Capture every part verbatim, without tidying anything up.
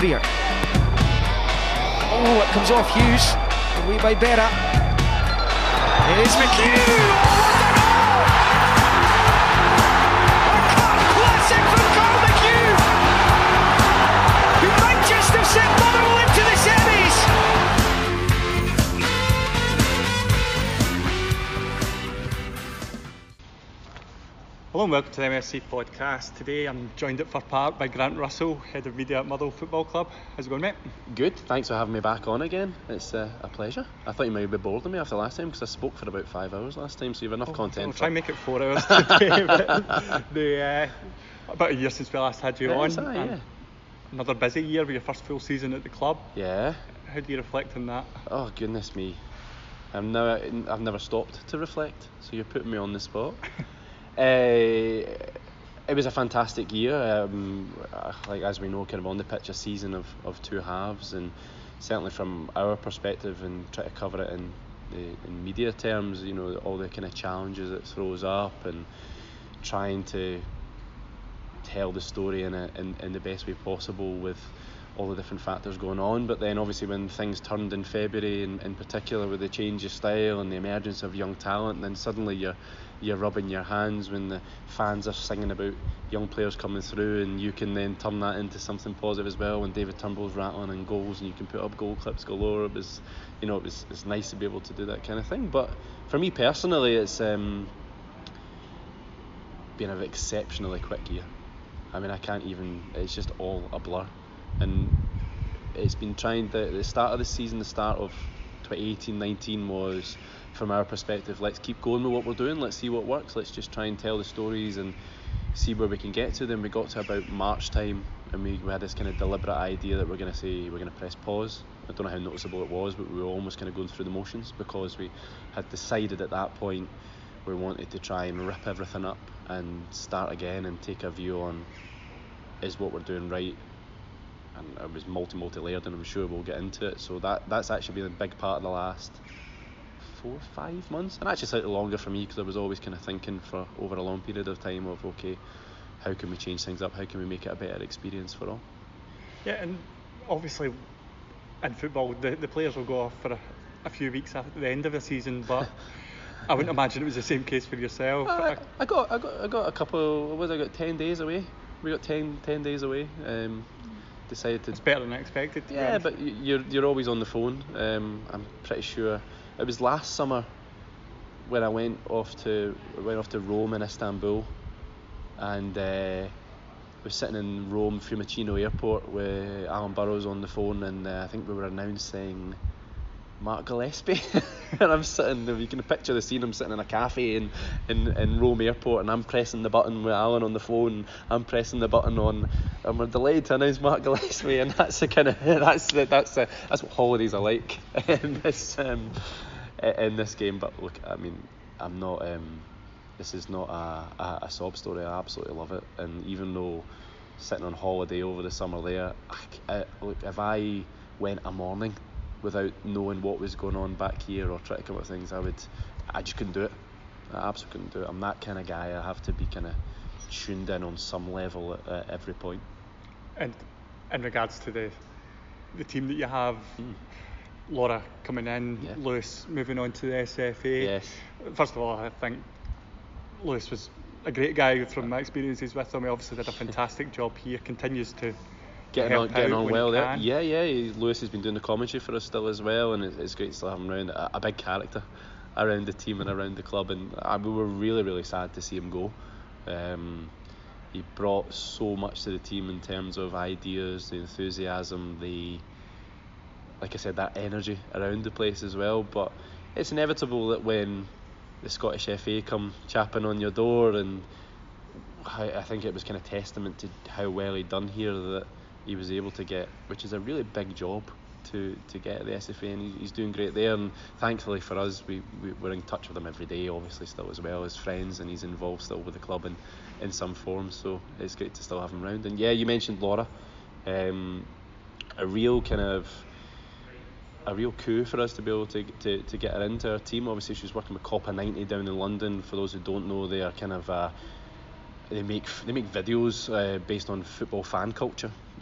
Freer. Oh, it comes off Hughes. Away by Berra. Here's McHugh. Oh, what a goal! A cup classic from Carl McHugh, who might just have sent Motherwell into the semis. Hello and welcome to the M S C podcast. Today I'm joined at Fir Park by Grant Russell, Head of Media at Motherwell Football Club. How's it going, mate? Good, thanks for having me back on again. It's uh, a pleasure. I thought you might be bored of me after last time because I spoke for about five hours last time, so you've enough Oh, content. We'll for... try and make it four hours today. But the, uh, about a year since we last had you Yeah, on. it's that, yeah. Another busy year with your first full season at the club. Yeah. How do you reflect on that? Oh, goodness me. I'm now, I've never stopped to reflect, so you're putting me on the spot. uh, It was a fantastic year, um, like as we know, kind of on the pitch, a season of, of two halves, and certainly from our perspective and try to cover it in the in media terms, you know, all the kind of challenges it throws up and trying to tell the story in, a, in, in the best way possible with all the different factors going on. But then obviously when things turned in February, in, in particular with the change of style and the emergence of young talent, then suddenly you're you're rubbing your hands when the fans are singing about young players coming through, and you can then turn that into something positive as well when David Turnbull's rattling in goals and you can put up goal clips galore. It was, you know, it was it's nice to be able to do that kind of thing. But for me personally, it's um, been an exceptionally quick year. I mean, I can't even, it's just all a blur. And it's been trying to, the start of the season, the start of twenty eighteen nineteen was, from our perspective, let's keep going with what we're doing, let's see what works, let's just try and tell the stories and see where we can get to. Then we got to about March time and we, we had this kind of deliberate idea that we're going to say we're going to press pause. I don't know how noticeable it was, but we were almost kind of going through the motions because we had decided at that point we wanted to try and rip everything up and start again and take a view on, is what we're doing right? And it was multi multi layered, and I'm sure we'll get into it. So that that's actually been a big part of the last four five months, and actually slightly longer for me because I was always kind of thinking for over a long period of time of, okay, how can we change things up, how can we make it a better experience for all. Yeah, and obviously in football the, the players will go off for a, a few weeks after the end of the season, but I wouldn't imagine it was the same case for yourself. I, I got I got I got a couple, what was I got ten days away. We got ten, ten days away. Um, decided to. It's better than expected. To yeah, but you're you're always on the phone. Um, I'm pretty sure it was last summer when I went off to went off to Rome and Istanbul, and uh, was sitting in Rome Fiumicino Airport with Alan Burrows on the phone, and uh, I think we were announcing Mark Gillespie. And I'm sitting, you can picture the scene, I'm sitting in a cafe in, in, in Rome Airport, and I'm pressing the button with Alan on the phone, I'm pressing the button on, and we're delayed to announce Mark Gillespie, and that's the kind of, that's the, that's the, that's what holidays are like in this, um, in this game. But look, I mean, I'm not, um, this is not a, a, a sob story, I absolutely love it, and even though sitting on holiday over the summer there, I, I, look, if I went a morning without knowing what was going on back here or trying to come up with things, I would, I just couldn't do it. I absolutely couldn't do it. I'm that kind of guy. I have to be kind of tuned in on some level at, at every point. And in regards to the the team that you have, mm. Laura coming in, yeah. Lewis moving on to the S F A. Yes. First of all, I think Lewis was a great guy from my experiences with him. He obviously did a fantastic job here, continues to Getting on, getting on well there. Can. Yeah, yeah. He, Lewis has been doing the commentary for us still as well, and it, it's great to still have him around. A, a big character around the team and around the club, and uh, we were really, really sad to see him go. Um, he brought so much to the team in terms of ideas, the enthusiasm, the, like I said, that energy around the place as well. But it's inevitable that when the Scottish F A come chapping on your door, and I, I think it was kind of testament to how well he'd done here that he was able to get, which is a really big job to, to get at the S F A, and he, he's doing great there. And thankfully for us, we, we, we're in touch with him every day, obviously still as well as friends, and he's involved still with the club in, in some form, so it's great to still have him around. And yeah, you mentioned Laura, um, a real kind of a real coup for us to be able to, to, to get her into our team. Obviously she's working with Copa ninety down in London. For those who don't know, they are kind of uh, they make they make videos uh, based on football fan culture.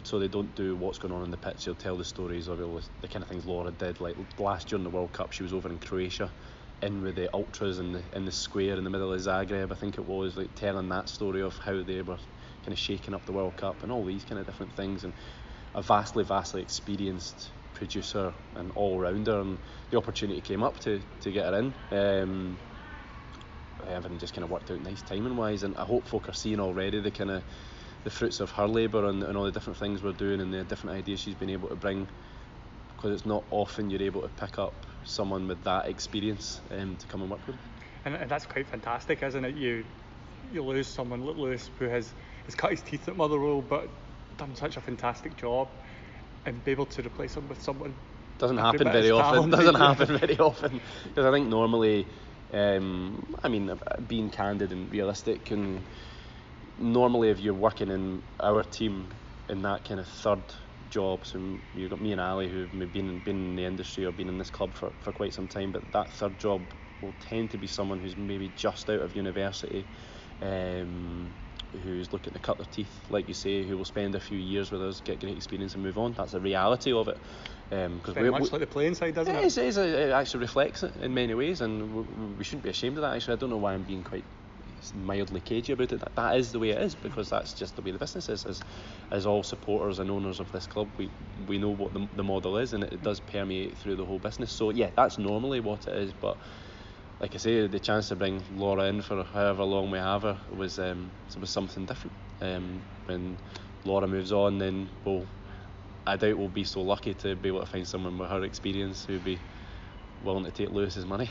so they don't do what's going on in the pitch. They'll tell the stories of all the, the kind of things Laura did. Like last year in the World Cup, she was over in Croatia, in with the ultras in the in the square in the middle of Zagreb, I think it was, like telling that story of how they were kind of shaking up the World Cup and all these kind of different things. And a vastly, vastly experienced producer and all-rounder, and the opportunity came up to, to get her in. Um, everything just kind of worked out nice timing-wise, and I hope folk are seeing already the kind of the fruits of her labour and, and all the different things we're doing and the different ideas she's been able to bring, because it's not often you're able to pick up someone with that experience um, to come and work with. And, and that's quite fantastic, isn't it? You you lose someone like Lewis who has, has cut his teeth at Motherwell but done such a fantastic job, and be able to replace him with someone doesn't happen very often doesn't happen very often because I think normally um, I mean, being candid and realistic, and normally if you're working in our team in that kind of third job, so you've got me and Ali who've been, been in the industry or been in this club for, for quite some time, but that third job will tend to be someone who's maybe just out of university, um, who's looking to cut their teeth, like you say, who will spend a few years with us, get great experience and move on. That's the reality of it. Um, cause Very we, much we, like the playing side, doesn't it? it? Is, it, is, it actually reflects it in many ways, and we, we shouldn't be ashamed of that. Actually, I don't know why I'm being quite mildly cagey about it. That, that is the way it is, because that's just the way the business is. As, as all supporters and owners of this club, we, we know what the, the model is, and it, it does permeate through the whole business. So yeah, that's normally what it is, but like I say, the chance to bring Laura in for however long we have her was um, was something different. Um, when Laura moves on, then we'll, I doubt we'll be so lucky to be able to find someone with her experience who'd be willing to take Lewis's money.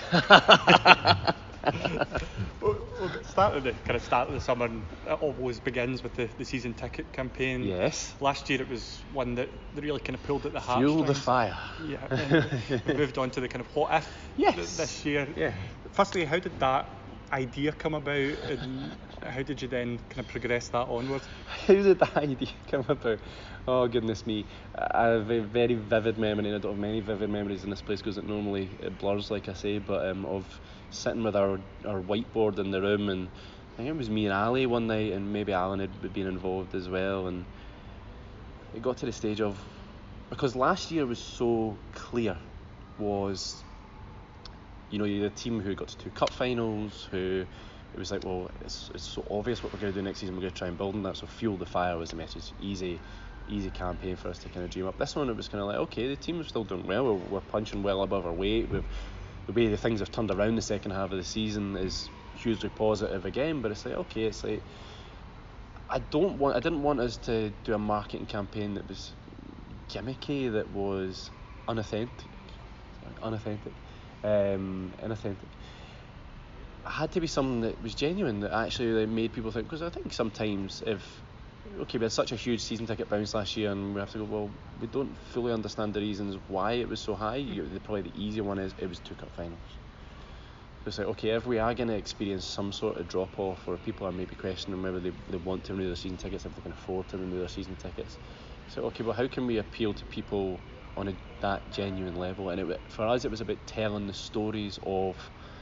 Well, start of the kind of start of the summer, and it always begins with the, the season ticket campaign. Yes. Last year it was one that, that really kind of pulled at the heart. Fuel the fire. Yeah. And we moved on to the kind of what if yes. th- this year. Yeah. Firstly, how did that idea come about, and how did you then kind of progress that onwards? How did that idea come about? Oh goodness me, I have a very vivid memory, and I don't have many vivid memories in this place because it normally it blurs, like I say, but um, of sitting with our, our whiteboard in the room, and I think it was me and Ali one night, and maybe Alan had been involved as well, and it got to the stage of, because last year was so clear, was, you know, you had a team who got to two cup finals, who it was like, well, it's, it's so obvious what we're going to do next season, we're going to try and build on that. So fuel the fire was the message. Easy easy campaign for us to kind of dream up. This one, it was kind of like, okay, the team's still doing well, we're, we're punching well above our weight, we've, the way the things have turned around the second half of the season is hugely positive again, but it's like, okay, it's like, I don't want, I didn't want us to do a marketing campaign that was gimmicky, that was unauthentic, unauthentic, um, inauthentic. It had to be something that was genuine, that actually that made people think, because I think sometimes if, okay, we had such a huge season ticket bounce last year, and we have to go, well, we don't fully understand the reasons why it was so high. You, probably the easier one is it was two cup finals. So it's like, okay, if we are going to experience some sort of drop off, or people are maybe questioning whether they, they want to renew their season tickets, if they can afford to renew their season tickets, so okay, well, how can we appeal to people on a, that genuine level? And it, for us, it was about telling the stories of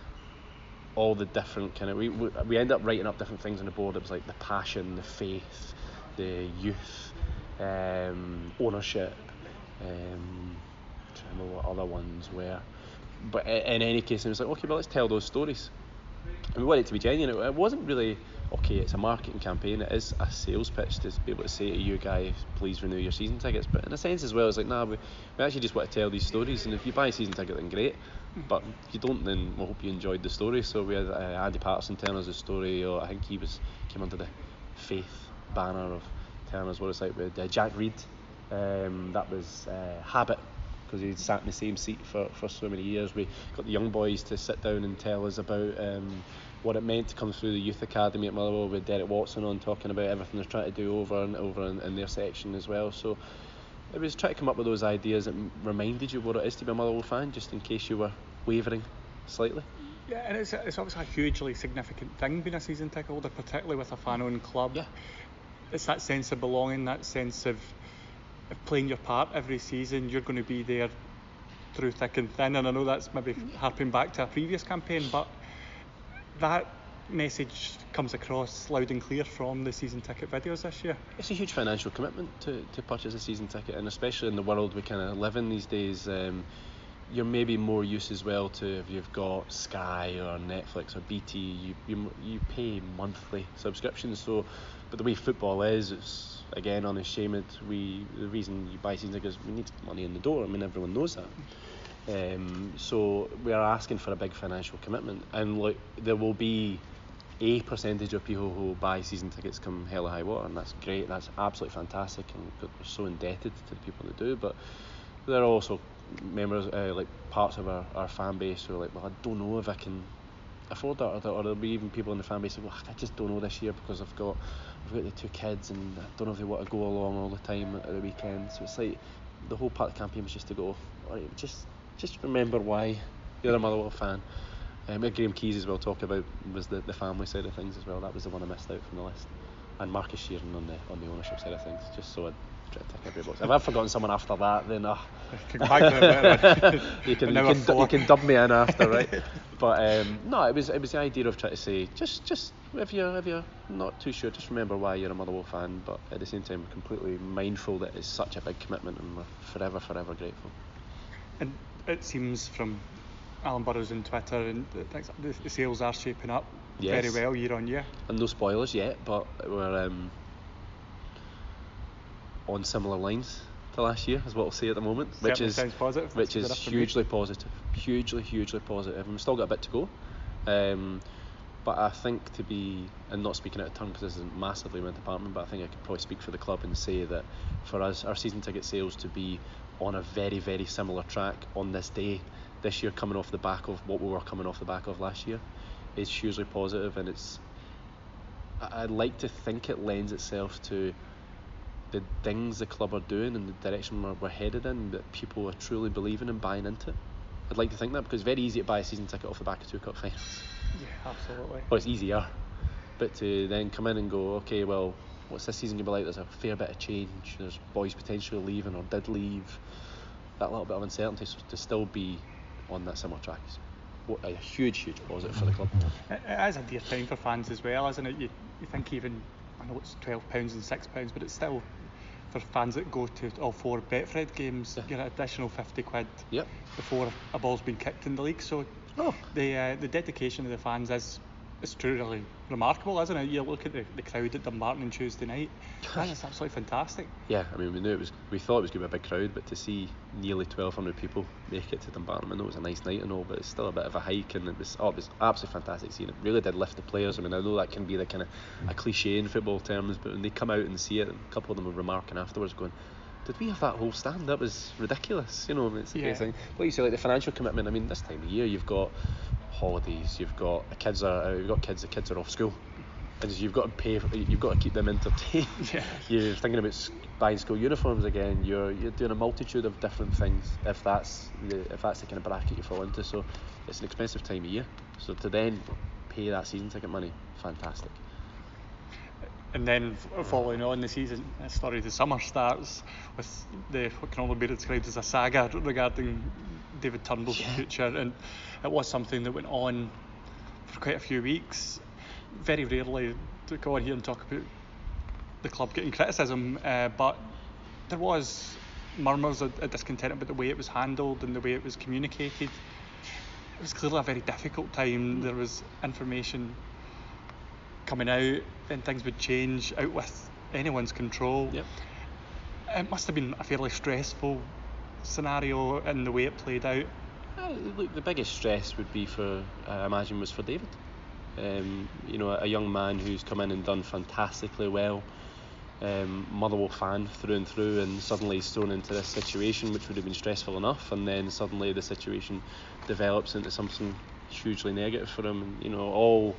all the different kind of, we, we we end up writing up different things on the board. It was like the passion, the faith, the youth, um, ownership, um, I don't remember what other ones were, but in any case, it was like, okay, well, let's tell those stories, and we want it to be genuine. It wasn't really, okay, it's a marketing campaign, it is a sales pitch to be able to say to you guys, please renew your season tickets, but in a sense as well, it's like, nah, we, we actually just want to tell these stories, and if you buy a season ticket, then great, but if you don't, then we hope you enjoyed the story. So we had uh, Andy Patterson telling us a story, or I think he was came under the faith banner of telling us what it's like with uh, Jack Reed. Um, that was uh, habit, because he'd sat in the same seat for, for so many years. We got the young boys to sit down and tell us about um, what it meant to come through the youth academy at Motherwell, with Derek Watson on, talking about everything they're trying to do over and over in, in their section as well. So it was trying to come up with those ideas that reminded you what it is to be a Motherwell fan, just in case you were wavering slightly. Yeah, and it's, it's obviously a hugely significant thing being a season ticket holder, particularly with a fan-owned club. Yeah. It's that sense of belonging, that sense of, of playing your part every season. You're going to be there through thick and thin, and I know that's maybe harping back to a previous campaign, but that message comes across loud and clear from the season ticket videos this year? It's a huge financial commitment to, to purchase a season ticket, and especially in the world we kind of live in these days, um, you're maybe more used as well to, if you've got Sky or Netflix or B T, you you, you pay monthly subscriptions. So, but the way football is, it's again unashamed. We the reason you buy season tickets, we need money in the door. I mean, everyone knows that. Um, so we are asking for a big financial commitment, and like there will be a percentage of people who buy season tickets come hell or high water, and that's great. That's absolutely fantastic, and we're so indebted to the people that do. But there are also members, uh, like parts of our, our fan base who are like, well, I don't know if I can afford that, or, or there'll be even people in the fan base who, well, I just don't know this year because I've got I've got the two kids and I don't know if they want to go along all the time at the weekend. So it's like the whole part of the campaign was just to go, all right, just just remember why you're a Motherwell fan. Um, Graham Keys as well talk about was the, the family side of things as well. That was the one I missed out from the list. And Marcus Sheeran on the on the ownership side of things, just so I'd try to tick every box. If I've forgotten someone after that, then uh, Can back to you can you can, you can dub me in after, right? But um, no, it was it was the idea of trying to say just just if you're if you're not too sure, just remember why you're a Motherwell fan. But at the same time, we're completely mindful that it's such a big commitment, and we're forever forever grateful. And it seems from Alan Burrows on Twitter and the, the sales are shaping up yes. very well year on year. And no spoilers yet, but we're um, on similar lines to last year, is what I'll say at the moment, Certainly which is sounds positive. which is hugely positive, hugely hugely positive. And we've still got a bit to go, um, but I think to be, and not speaking out of turn because this isn't massively my department, but I think I could probably speak for the club and say that for us, our season ticket sales to be on a very very similar track on this day this year, coming off the back of what we were coming off the back of last year, is hugely positive. And it's, I'd like to think it lends itself to the things the club are doing and the direction we're, we're headed in, that people are truly believing and buying into. I'd like to think that, because it's very easy to buy a season ticket off the back of two cup finals. Yeah, absolutely. Well, it's easier, but to then come in and go, okay, well, what's this season going to be like? There's a fair bit of change. There's boys potentially leaving or did leave. That little bit of uncertainty, so to still be on that similar track is a huge, huge positive for the club. It, it is a dear time for fans as well, isn't it? You, you think even, I know it's twelve pounds and six pounds, but it's still, for fans that go to all four Betfred games, Yeah. you get an additional fifty quid Yep. before a ball's been kicked in the league. So Oh. the uh, the dedication of the fans is is truly remarkable, isn't it? You look at the, the crowd at Dumbarton on Tuesday night, that's absolutely fantastic. Yeah, I mean, we knew it was, we thought it was going to be a big crowd, but to see nearly twelve hundred people make it to Dumbarton, I know it was a nice night and all, but it's still a bit of a hike, and it was, oh, it was absolutely fantastic seeing it. Really did lift the players. I mean, I know that can be the kind of a cliche in football terms, but when they come out and see it, and a couple of them were remarking afterwards, going, did we have that whole stand? That was ridiculous, you know. It's the Yeah. thing. Like you say, like the financial commitment. I mean, this time of year, you've got holidays, you've got the kids are, uh, you've got kids. The kids are off school, and you've got to pay. For, you've got to keep them entertained. Yeah. You're thinking about s- buying school uniforms again. You're you're doing a multitude of different things. If that's the if that's the kind of bracket you fall into, so it's an expensive time of year. So to then pay that season ticket money, fantastic. And then f- following on, the season, the story of the summer starts with the what can only be described as a saga regarding David Turnbull's Yeah. future, and it was something that went on for quite a few weeks. Very rarely to go on here and talk about the club getting criticism, uh, but there was murmurs of, of discontent about the way it was handled and the way it was communicated. It was clearly a very difficult time. There was information coming out and things would change out with anyone's control. Yep. It must have been a fairly stressful scenario in the way it played out. Uh, look, the biggest stress would be for, uh, I imagine, was for David. Um, you know, a young man who's come in and done fantastically well, um, Motherwell fan through and through, and suddenly he's thrown into this situation which would have been stressful enough, and then suddenly the situation develops into something hugely negative for him. And, you know, all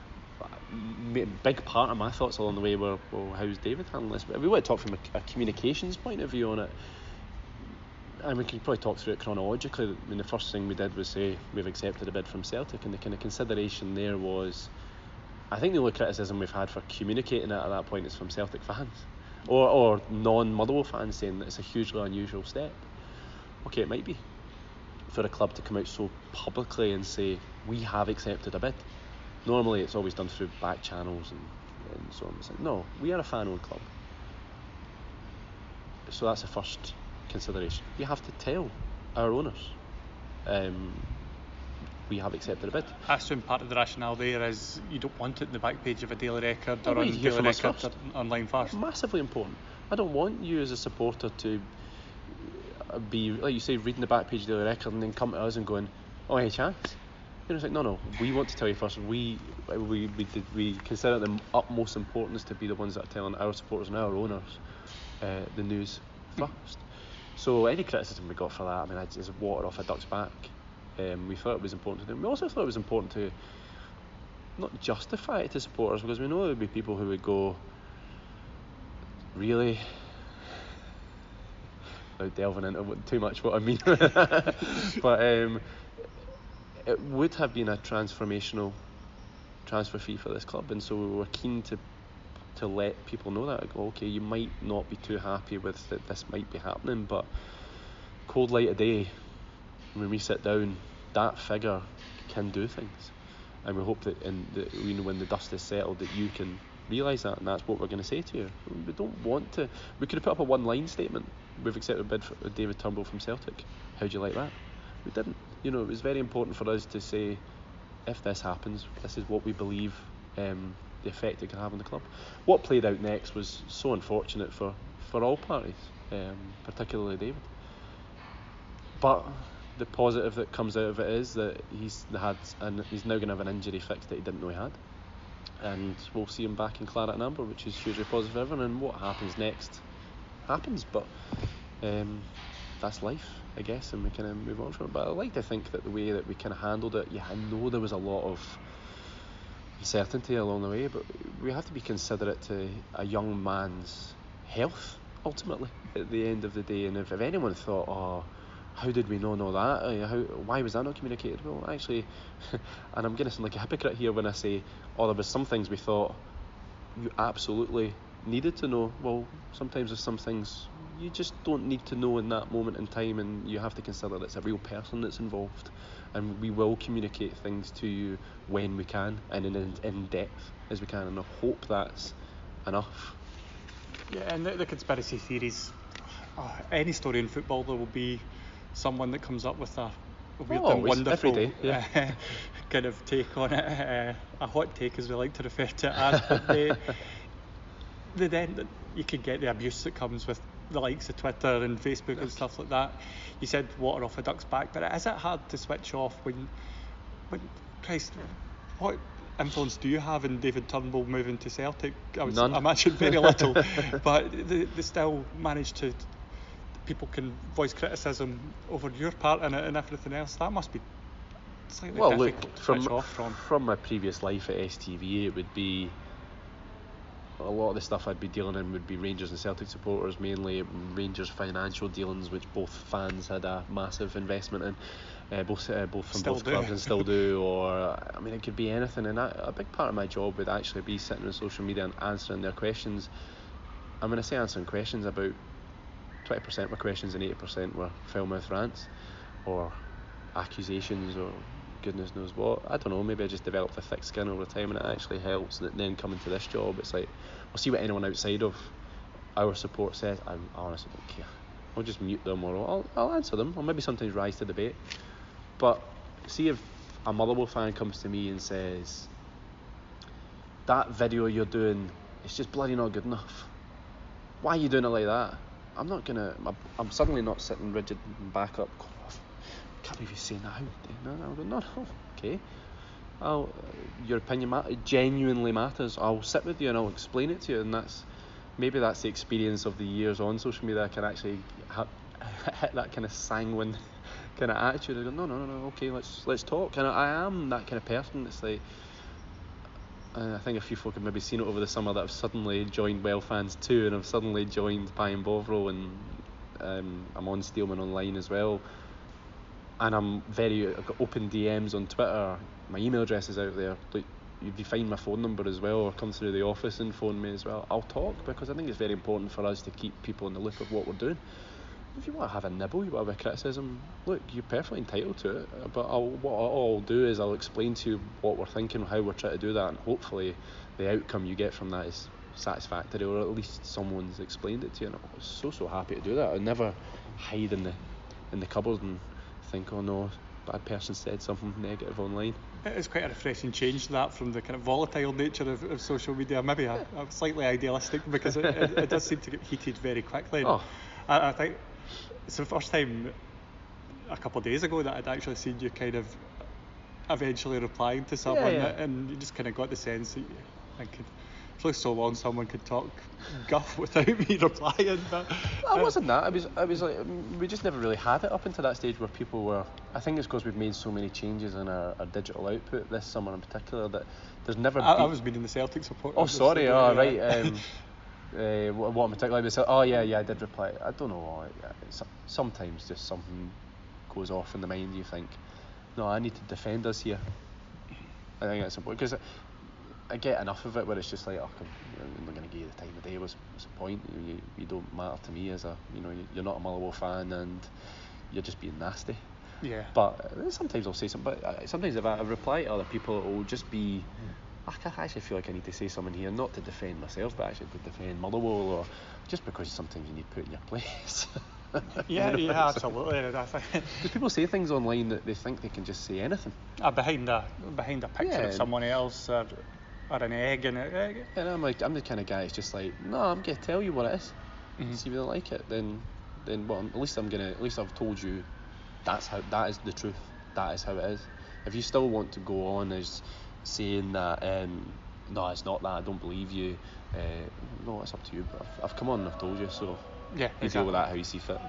a big part of my thoughts along the way were, well, how's David handling this? But if we want to talk from a, a communications point of view on it, and we can probably talk through it chronologically. I mean, the first thing we did was say we've accepted a bid from Celtic, and the kind of consideration there was, I think the only criticism we've had for communicating it at that point is from Celtic fans or, or non-Motherwell fans saying that it's a hugely unusual step. Okay, it might be for a club to come out so publicly and say we have accepted a bid. Normally it's always done through back channels and, and so on. It's like, no, we are a fan-owned club. So that's the first consideration. You have to tell our owners, um, we have accepted a bid. I assume part of the rationale there is you don't want it in the back page of a Daily Record or Oh, on you hear Daily from us Record first. or online first. Massively important. I don't want you as a supporter to be, like you say, reading the back page of the Daily Record and then come to us and going, oh, any chance? You know, it's like, no, no, we want to tell you first. We we we, did, we consider it the utmost importance to be the ones that are telling our supporters and our owners uh, the news first. So any criticism we got for that, I mean, it's it's water off a duck's back. Um, we thought it was important to do. We also thought it was important to not justify it to supporters, because we know there would be people who would go, really? Without delving into what, too much what I mean. But um, it would have been a transformational transfer fee for this club, and so we were keen to to let people know that. Go, okay, you might not be too happy with that this might be happening, but cold light of day, when we sit down, that figure can do things, and we hope that in the, you know, when the dust is settled, that you can realise that, and that's what we're going to say to you. We don't want to. We could have put up a one-line statement. We've accepted a bid for David Turnbull from Celtic. How'd you like that? We didn't. You know, it was very important for us to say, if this happens, this is what we believe um, the effect it can have on the club. What played out next was so unfortunate for, for all parties, um, particularly David. But the positive that comes out of it is that he's had, and he's now going to have an injury fix that he didn't know he had, and we'll see him back in claret and amber, which is hugely positive for everyone. And what happens next happens, but um, that's life, I guess, and we kind of move on from it. But I like to think that the way that we kind of handled it, yeah, I know there was a lot of uncertainty along the way, but we have to be considerate to a young man's health ultimately at the end of the day. And if, if anyone thought, oh, how did we not know that? Uh, how, why was that not communicated? Well, actually, and I'm going to sound like a hypocrite here when I say, oh, there was some things we thought you absolutely needed to know. Well, sometimes there's some things you just don't need to know in that moment in time, and you have to consider that it's a real person that's involved, and we will communicate things to you when we can and in, in depth as we can, and I hope that's enough. Yeah, and the, the conspiracy theories, oh, any story in football, there will be someone that comes up with a, a weird Oh, and always, wonderful every day, yeah. uh, kind of take on it, uh, a hot take as we like to refer to it as. But the, the then you can get the abuse that comes with the likes of Twitter and Facebook and stuff like that. You said water off a duck's back, but is it hard to switch off when, when Christ, what influence do you have in David Turnbull moving to Celtic? I would None. imagine very little, but they, they still manage to. People can voice criticism over your part in it and everything else. That must be slightly Well, difficult look, to from switch off from. from my previous life at S T V, it would be a lot of the stuff I'd be dealing in would be Rangers and Celtic supporters, mainly Rangers financial dealings, which both fans had a massive investment in, uh, both uh, both from Still both do. clubs and still do. Or I mean, it could be anything, and that, a big part of my job would actually be sitting on social media and answering their questions. And when I say answering questions, about twenty percent were questions and eighty percent were foul-mouthed rants or accusations or goodness knows what. I don't know, maybe I just developed a thick skin over time, and it actually helps. And then coming to this job, it's like, we'll see what anyone outside of our support says. I honestly don't care. I'll just mute them, or I'll, I'll answer them, or maybe sometimes rise to debate. But see if a Motherwell fan comes to me and says, that video you're doing, it's just bloody not good enough. Why are you doing it like that? I'm not gonna. I'm, I'm suddenly not sitting rigid and back up. God, I can't believe you're saying that. No, no, no, no. Okay. I'll, uh, your opinion ma- genuinely matters. I'll sit with you and I'll explain it to you, and that's maybe that's the experience of the years on social media. I can actually ha- hit that kind of sanguine kind of attitude. I go, no, no, no, no. Okay, let's let's talk. And I, I am that kind of person. It's like. Uh, I think a few folk have maybe seen it over the summer that I've suddenly joined Well Fans too, and I've suddenly joined Pie and Bovril, and um, I'm on Steelman Online as well. And I'm very, I've got open D Ms on Twitter. My email address is out there. Like, if you find my phone number as well, or come through the office and phone me as well, I'll talk, because I think it's very important for us to keep people in the loop of what we're doing. if you want to have a nibble, you want to have a criticism, look, you're perfectly entitled to it. But I'll, what I'll, I'll do is I'll explain to you what we're thinking, how we're trying to do that, and hopefully the outcome you get from that is satisfactory, or at least someone's explained it to you. And I was so so happy to do that. I'd never hide in the in the cupboard and think, oh no, bad person said something negative online. It is quite a refreshing change, that, from the kind of volatile nature of, of social media. Maybe a, a slightly idealistic, because it, it, it does seem to get heated very quickly. Oh. I, I think it's the first time a couple of days ago that I'd actually seen you kind of eventually replying to someone, Yeah, yeah. and you just kind of got the sense that you thinking, for so long someone could talk guff without me replying. But It wasn't that. It was. It was like we just never really had it up until that stage where people were. I think it's because we've made so many changes in our, our digital output this summer in particular that there's never. I, been... I was meaning the Celtic support. Oh, sorry. Oh, right. Um, uh, what, what in particular? They said, oh yeah, yeah, I did reply. I don't know. It's, sometimes just something goes off in the mind. You think, no, I need to defend us here. I think that's important because. I get enough of it where it's just like, oh, I'm not going to give you the time of day. What's, what's the point? You, you, you don't matter to me as a, you know, you're not a Motherwell fan and you're just being nasty. Yeah. But uh, sometimes I'll say something. But uh, sometimes if I, I reply to other people, it will just be. I actually feel like I need to say something here, not to defend myself, but actually to defend Motherwell, or just because sometimes you need put in your place. Yeah, you know, yeah, absolutely. I think do people say things online that they think they can just say anything? uh, behind a behind a picture Yeah. of someone else, or, or an egg, and it, And I'm like, I'm the kind of guy that's just like, no, I'm gonna tell you what it is. Mhm. See if you don't like it, then, then well, at least I'm gonna, at least I've told you, that's how, that is the truth. That is how it is. If you still want to go on as saying that, um, no, it's not that, I don't believe you. Uh, no, it's up to you. But I've, I've come on and I've told you, so yeah, you exactly. deal with that how you see fit.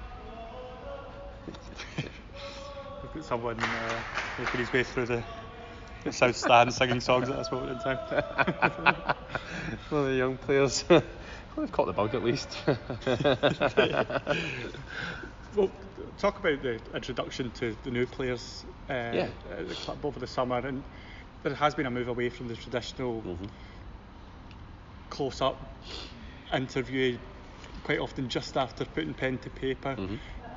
We've got someone uh, making his way through the, the South Stand singing songs at this moment in time. One of the young players. Well, they've caught the bug at least. Well, talk about the introduction to the new players uh, Yeah. at the club over the summer, and there has been a move away from the traditional Mhm. close-up interview, quite often just after putting pen to paper. Mhm.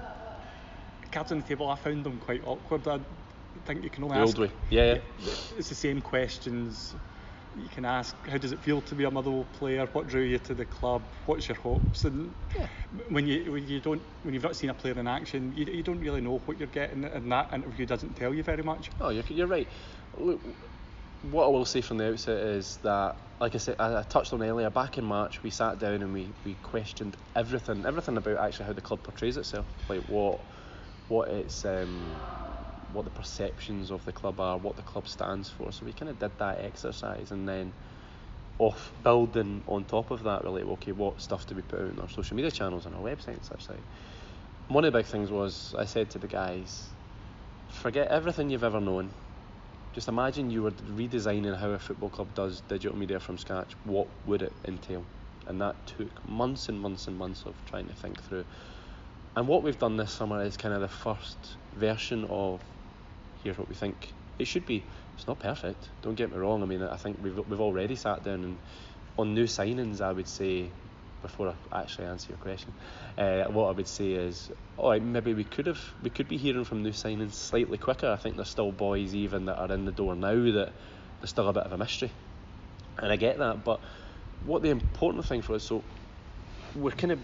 Cards on the table, I found them quite awkward. I think you can only The ask. old way. Yeah, yeah. It's the same questions. You can ask, how does it feel to be a Motherwell player? What drew you to the club? What's your hopes? And Yeah. when you when you don't when you've not seen a player in action, you, you don't really know what you're getting, and that interview doesn't tell you very much. Oh, you're, you're right. Look, what I will say from the outset is that, like I said, I, I touched on earlier, back in March we sat down and we, we questioned everything, everything about actually how the club portrays itself, like what what its um, what the perceptions of the club are, what the club stands for. So we kind of did that exercise, and then off building on top of that, we're like, okay, what stuff do we put out on our social media channels and our website and such like. One of the big things was, I said to the guys, forget everything you've ever known. Just imagine you were redesigning how a football club does digital media from scratch. What would it entail? And that took months and months and months of trying to think through. And what we've done this summer is kind of the first version of, here's what we think it should be. It's not perfect, don't get me wrong. I mean, I think we've we've already sat down, and on new signings, I would say, before I actually answer your question, uh, what I would say is, all right, maybe we could have we could be hearing from new signings slightly quicker. I think there's still boys even that are in the door now that there's still a bit of a mystery, and I get that. But what the important thing for us, so we're kind of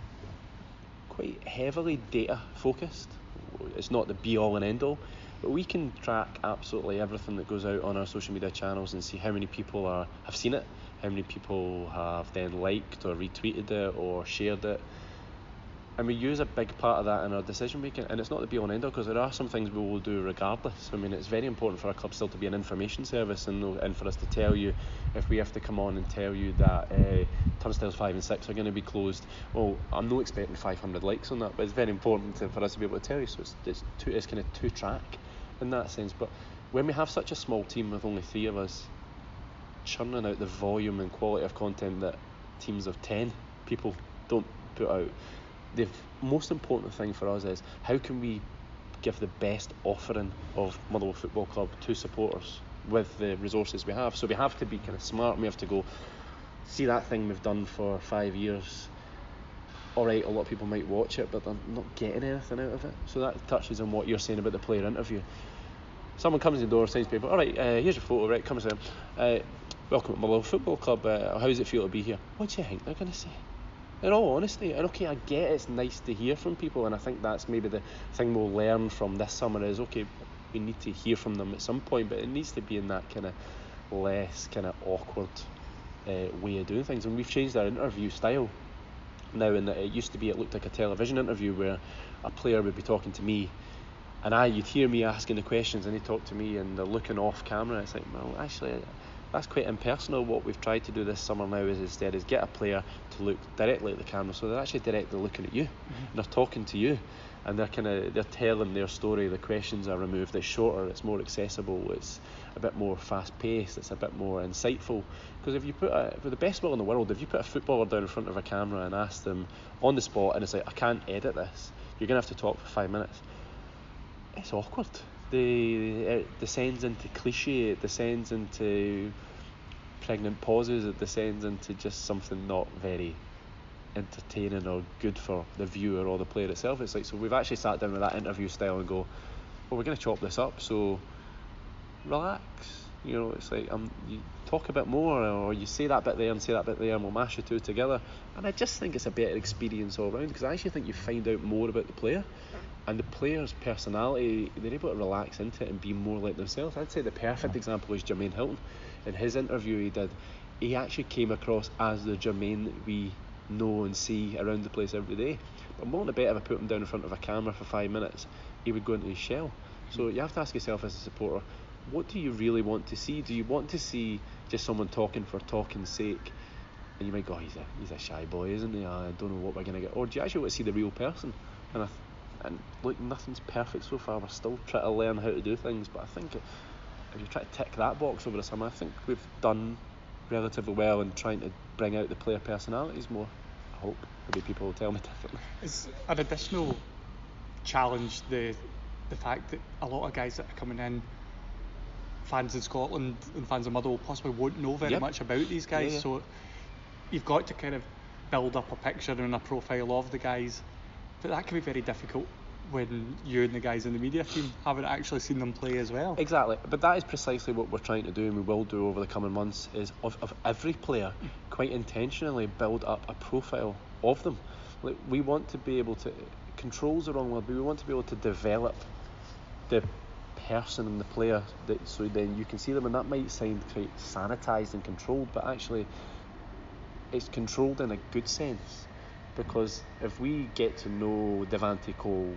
quite heavily data focused. It's not the be all and end all, but we can track absolutely everything that goes out on our social media channels and see how many people are have seen it, how many people have then liked or retweeted it or shared it, and we use a big part of that in our decision making. And it's not the be all and end all, because there are some things we will do regardless. I mean, it's very important for our club still to be an information service, and and for us to tell you, if we have to come on and tell you that uh, turnstiles five and six are going to be closed, well, I'm not expecting five hundred likes on that, but it's very important to, for us to be able to tell you. So it's it's, to, it's kind of to track in that sense. But when we have such a small team with only three of us, churning out the volume and quality of content that teams of ten people don't put out, the most important thing for us is, how can we give the best offering of Motherwell Football Club to supporters with the resources we have. So we have to be kind of smart, and we have to go, see that thing we've done for five years, alright, a lot of people might watch it, but they're not getting anything out of it. So that touches on what you're saying about the player interview. Someone comes in the door, signs paper, alright, uh, here's your photo, right, comes in, uh, welcome to my little football club, uh, how does it feel to be here? What do you think they're going to say? In all honesty, and okay, I get it's nice to hear from people, and I think that's maybe the thing we'll learn from this summer is, okay, we need to hear from them at some point, but it needs to be in that kind of less kind of awkward uh, way of doing things. And we've changed our interview style now, in that it used to be, it looked like a television interview where a player would be talking to me, and I, you'd hear me asking the questions, and they talk to me, and they're looking off camera. It's like, well, actually, that's quite impersonal. What we've tried to do this summer now is instead is get a player to look directly at the camera, so they're actually directly looking at you, mm-hmm. and they're talking to you, and they're kind of they're telling their story. The questions are removed. It's shorter. It's more accessible. It's a bit more fast-paced. It's a bit more insightful. Because if you put a, for the best will in the world, if you put a footballer down in front of a camera and ask them on the spot, and it's like, I can't edit this, you're gonna have to talk for five minutes. It's awkward. They, it descends into cliche, it descends into pregnant pauses, it descends into just something not very entertaining or good for the viewer or the player itself. It's like, so we've actually sat down with that interview style and go, well, we're going to chop this up, so relax. You know, it's like, um, you talk a bit more, or you say that bit there and say that bit there, and we'll mash the two together. And I just think it's a better experience all round, because I actually think you find out more about the player. And the player's personality, they're able to relax into it and be more like themselves. I'd say the perfect example is Jermaine Hilton. In his interview he did, he actually came across as the Jermaine that we know and see around the place every day. But more than a bet, if I put him down in front of a camera for five minutes, he would go into his shell. So you have to ask yourself as a supporter, what do you really want to see? Do you want to see just someone talking for talking's sake? And you might go, oh, he's a he's a shy boy, isn't he? I don't know what we're going to get. Or do you actually want to see the real person? And I th- And look, nothing's perfect so far. We're still trying to learn how to do things. But I think if you try to tick that box over the summer, I think we've done relatively well in trying to bring out the player personalities more. I hope. Maybe people will tell me differently. Is an additional challenge the the fact that a lot of guys that are coming in, fans in Scotland and fans in Motherwell possibly won't know very yep. much about these guys. Yeah, yeah. So you've got to kind of build up a picture and a profile of the guys. But that can be very difficult when you and the guys in the media team haven't actually seen them play as well. Exactly, but that is precisely what we're trying to do, and we will do over the coming months, is of, of every player, quite intentionally build up a profile of them. Like, we want to be able to, control's the wrong word, but we want to be able to develop the person and the player, that, so then you can see them, and that might sound quite sanitised and controlled, but actually it's controlled in a good sense. Because if we get to know Devante Cole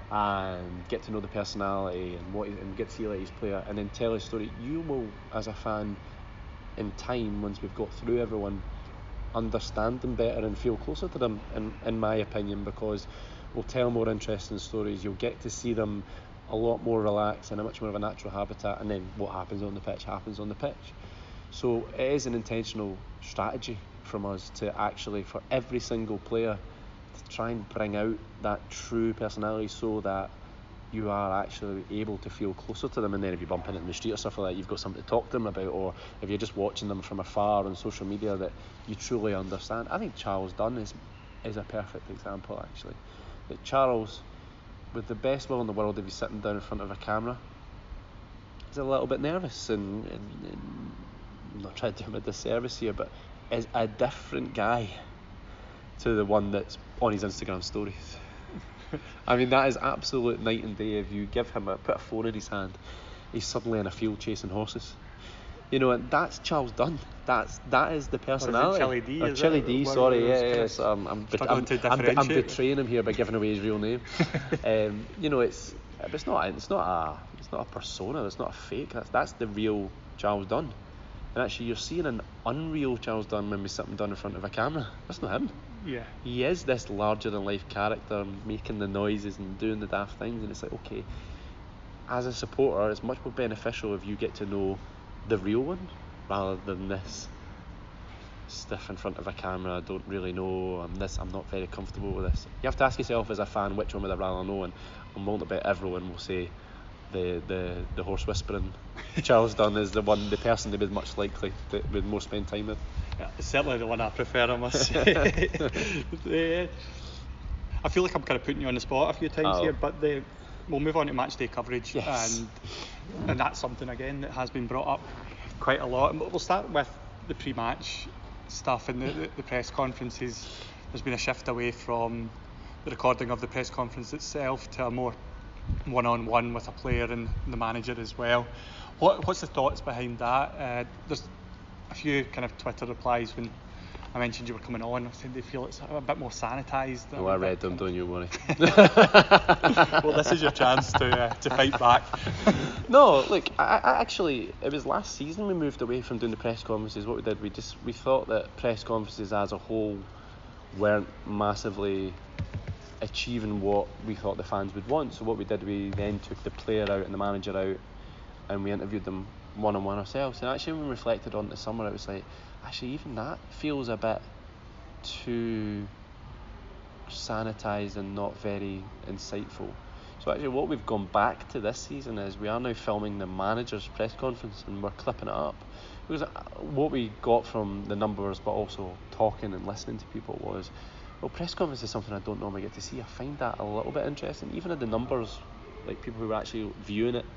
and get to know the personality and what and get to see like his player and then tell his story, you will, as a fan, in time, once we've got through everyone, understand them better and feel closer to them, in, in my opinion, because we'll tell more interesting stories. You'll get to see them a lot more relaxed in a much more of a natural habitat, and then what happens on the pitch happens on the pitch. So it is an intentional strategy from us to actually, for every single player, to try and bring out that true personality, so that you are actually able to feel closer to them. And then if you bump into them in the street or stuff like that, you've got something to talk to them about. Or if you're just watching them from afar on social media, that you truly understand. I think Charles Dunn is is a perfect example, actually. That Charles, with the best will in the world, if he's sitting down in front of a camera, he's a little bit nervous, and, and, and I'm not trying to do him a disservice here, but is a different guy to the one that's on his Instagram stories. I mean, that is absolute night and day. If you give him a put a phone in his hand, he's suddenly in a field chasing horses. You know, and that's Charles Dunn. That's that is the personality. Or is it Chili D? Or is Chili it? D. One Sorry, of yeah, those yeah. So I'm I'm, bet- I'm, to I'm, I'm differentiate. betraying him here by giving away his real name. um, you know, it's it's not it's not a it's not a persona. It's not a fake. That's that's the real Charles Dunn. And actually, you're seeing an unreal Charles Dunn when we sit him down in front of a camera. That's not him. Yeah. He is this larger-than-life character, making the noises and doing the daft things. And it's like, okay, as a supporter, it's much more beneficial if you get to know the real one, rather than this stiff in front of a camera. I don't really know. I'm this. I'm not very comfortable with this. You have to ask yourself as a fan, which one would I rather know? And I'm willing to bet everyone will say the the the horse whispering Charles Dunn is the one, the person they would much likely that would more spend time with. Yeah, certainly the one I prefer, I must say. Yeah. I feel like I'm kind of putting you on the spot a few times Oh. here, but the, we'll move on to match day coverage, Yes. and and that's something again that has been brought up quite a lot. And we'll start with the pre-match stuff and the, the, the press conferences. There's been a shift away from the recording of the press conference itself to a more one-on-one with a player and the manager as well. What what's the thoughts behind that? Uh, there's a few kind of Twitter replies when I mentioned you were coming on. I said they feel it's a bit more sanitised. Oh, I read them, don't you worry. Well, this is your chance to uh, to fight back. No, look, I, I actually, it was last season we moved away from doing the press conferences. What we did, we just we thought that press conferences as a whole weren't massively achieving what we thought the fans would want. So what we did, we then took the player out and the manager out, and we interviewed them one-on-one ourselves. And actually, when we reflected on it this summer, it was like, actually, even that feels a bit too sanitised and not very insightful. So actually, what we've gone back to this season is we are now filming the manager's press conference and we're clipping it up. Because what we got from the numbers, but also talking and listening to people, was, well, press conference is something I don't normally get to see. I find that a little bit interesting. Even at the numbers, like people who were actually viewing it.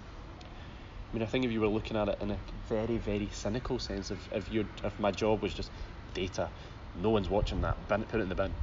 I mean, I think if you were looking at it in a very, very cynical sense, if if you if my job was just data, no one's watching that, bin, put it in the bin.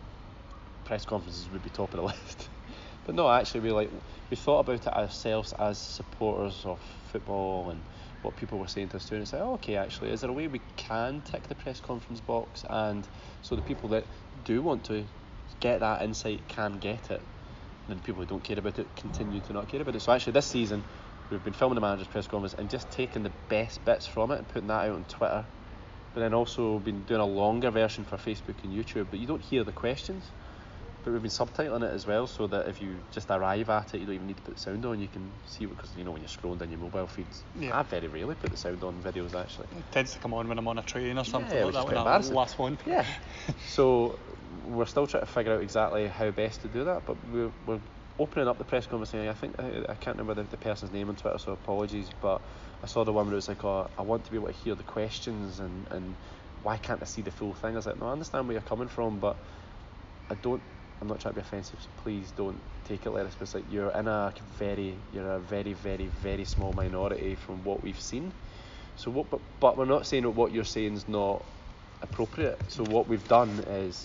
Press conferences would be top of the list. But no, actually, we like we thought about it ourselves as supporters of football and what people were saying to us too, and it's like, oh, okay, actually, is there a way we can tick the press conference box, and so the people that do want to get that insight can get it, and the people who don't care about it continue to not care about it. So actually, this season, we've been filming the manager's press conference and just taking the best bits from it and putting that out on Twitter, but then also been doing a longer version for Facebook and YouTube, but you don't hear the questions. But we've been subtitling it as well, so that if you just arrive at it, you don't even need to put the sound on. You can see it, because you know when you're scrolling down your mobile feeds. Yeah. I very rarely put the sound on videos actually. It tends to come on when I'm on a train or something Yeah, like which that. is When quite I'm embarrassing. the last one. Yeah. So we're still trying to figure out exactly how best to do that, but we're, we're opening up the press conference. I think I, I can't remember the, the person's name on Twitter, so apologies. But I saw the one where it was like, oh, I want to be able to hear the questions, and, and why can't I see the full thing? I was like, no, I understand where you're coming from, but I don't. I'm not trying to be offensive, so please don't take it like this. But it's like you're in a very, you're a very, very, very small minority from what we've seen. So what? But, but we're not saying that what you're saying is not appropriate. So what we've done is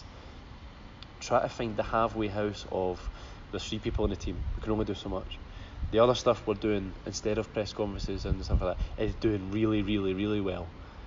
try to find the halfway house of there's three people in the team. We can only do so much. The other stuff we're doing instead of press conferences and stuff like that is doing really, really, really well.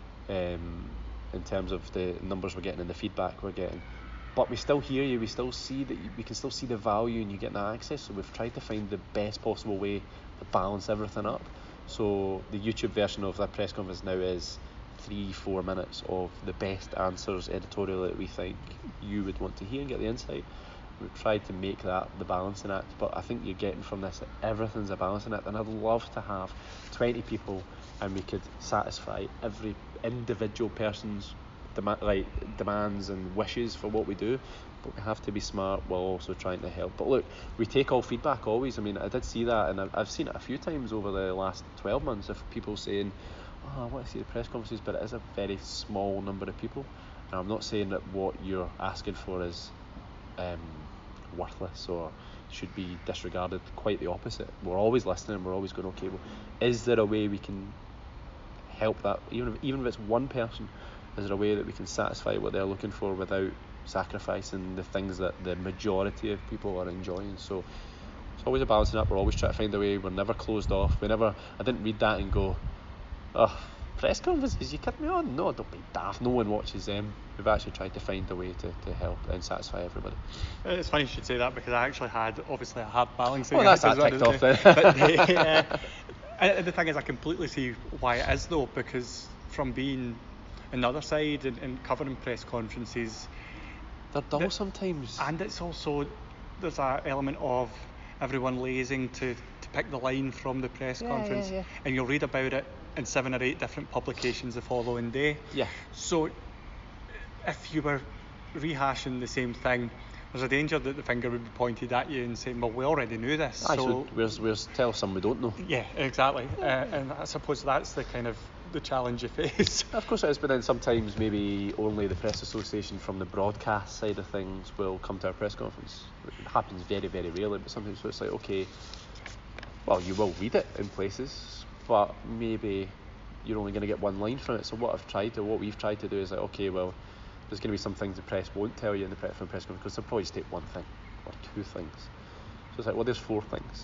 Um, in terms of the numbers we're getting and the feedback we're getting. But we still hear you, we still see that you, we can still see the value in you getting that access, so we've tried to find the best possible way to balance everything up. So the YouTube version of that press conference now is three, four minutes of the best answers editorial that we think you would want to hear and get the insight. We've tried to make that the balancing act, but I think you're getting from this that everything's a balancing act, and I'd love to have twenty people and we could satisfy every individual person's Dem- like demands and wishes for what we do, but we have to be smart while also trying to help. But look, we take all feedback always. I mean, I did see that, and I've, I've seen it a few times over the last twelve months of people saying, oh, I want to see the press conferences, but it is a very small number of people. And I'm not saying that what you're asking for is um, worthless or should be disregarded. Quite the opposite. We're always listening. We're always going, okay, well, is there a way we can help that, even if, even if it's one person? Is there a way that we can satisfy what they're looking for without sacrificing the things that the majority of people are enjoying? So it's always a balancing up. We're always trying to find a way. We're never closed off. We never. I didn't read that and go, oh, press conferences, you cut me on. No, don't be daft. No one watches them. We've actually tried to find a way to, to help and satisfy everybody. It's funny you should say that, because I actually had obviously a hard balancing. Oh, that's act that as ticked well, off then. But the, uh, and the thing is, I completely see why it is though, because from being on the other side and, and covering press conferences, They're dull the, sometimes. and it's also there's an element of everyone lazing to, to pick the line from the press Yeah, conference, yeah, yeah. and you'll read about it in seven or eight different publications the following day. Yeah. So if you were rehashing the same thing, there's a danger that the finger would be pointed at you and saying, well, we already knew this. Aye, so so we're, we're tell some we don't know. yeah, exactly. Uh, and I suppose that's the kind of the challenge you face. Of course it is, but then sometimes maybe only the press association from the broadcast side of things will come to our press conference. It happens very, very rarely, but sometimes it's like, okay, well, you will read it in places, but maybe you're only going to get one line from it. So what I've tried to, what we've tried to do is like, okay, well, there's going to be some things the press won't tell you in the press, from the press conference, because they'll probably state one thing or two things. So it's like, well, there's four things.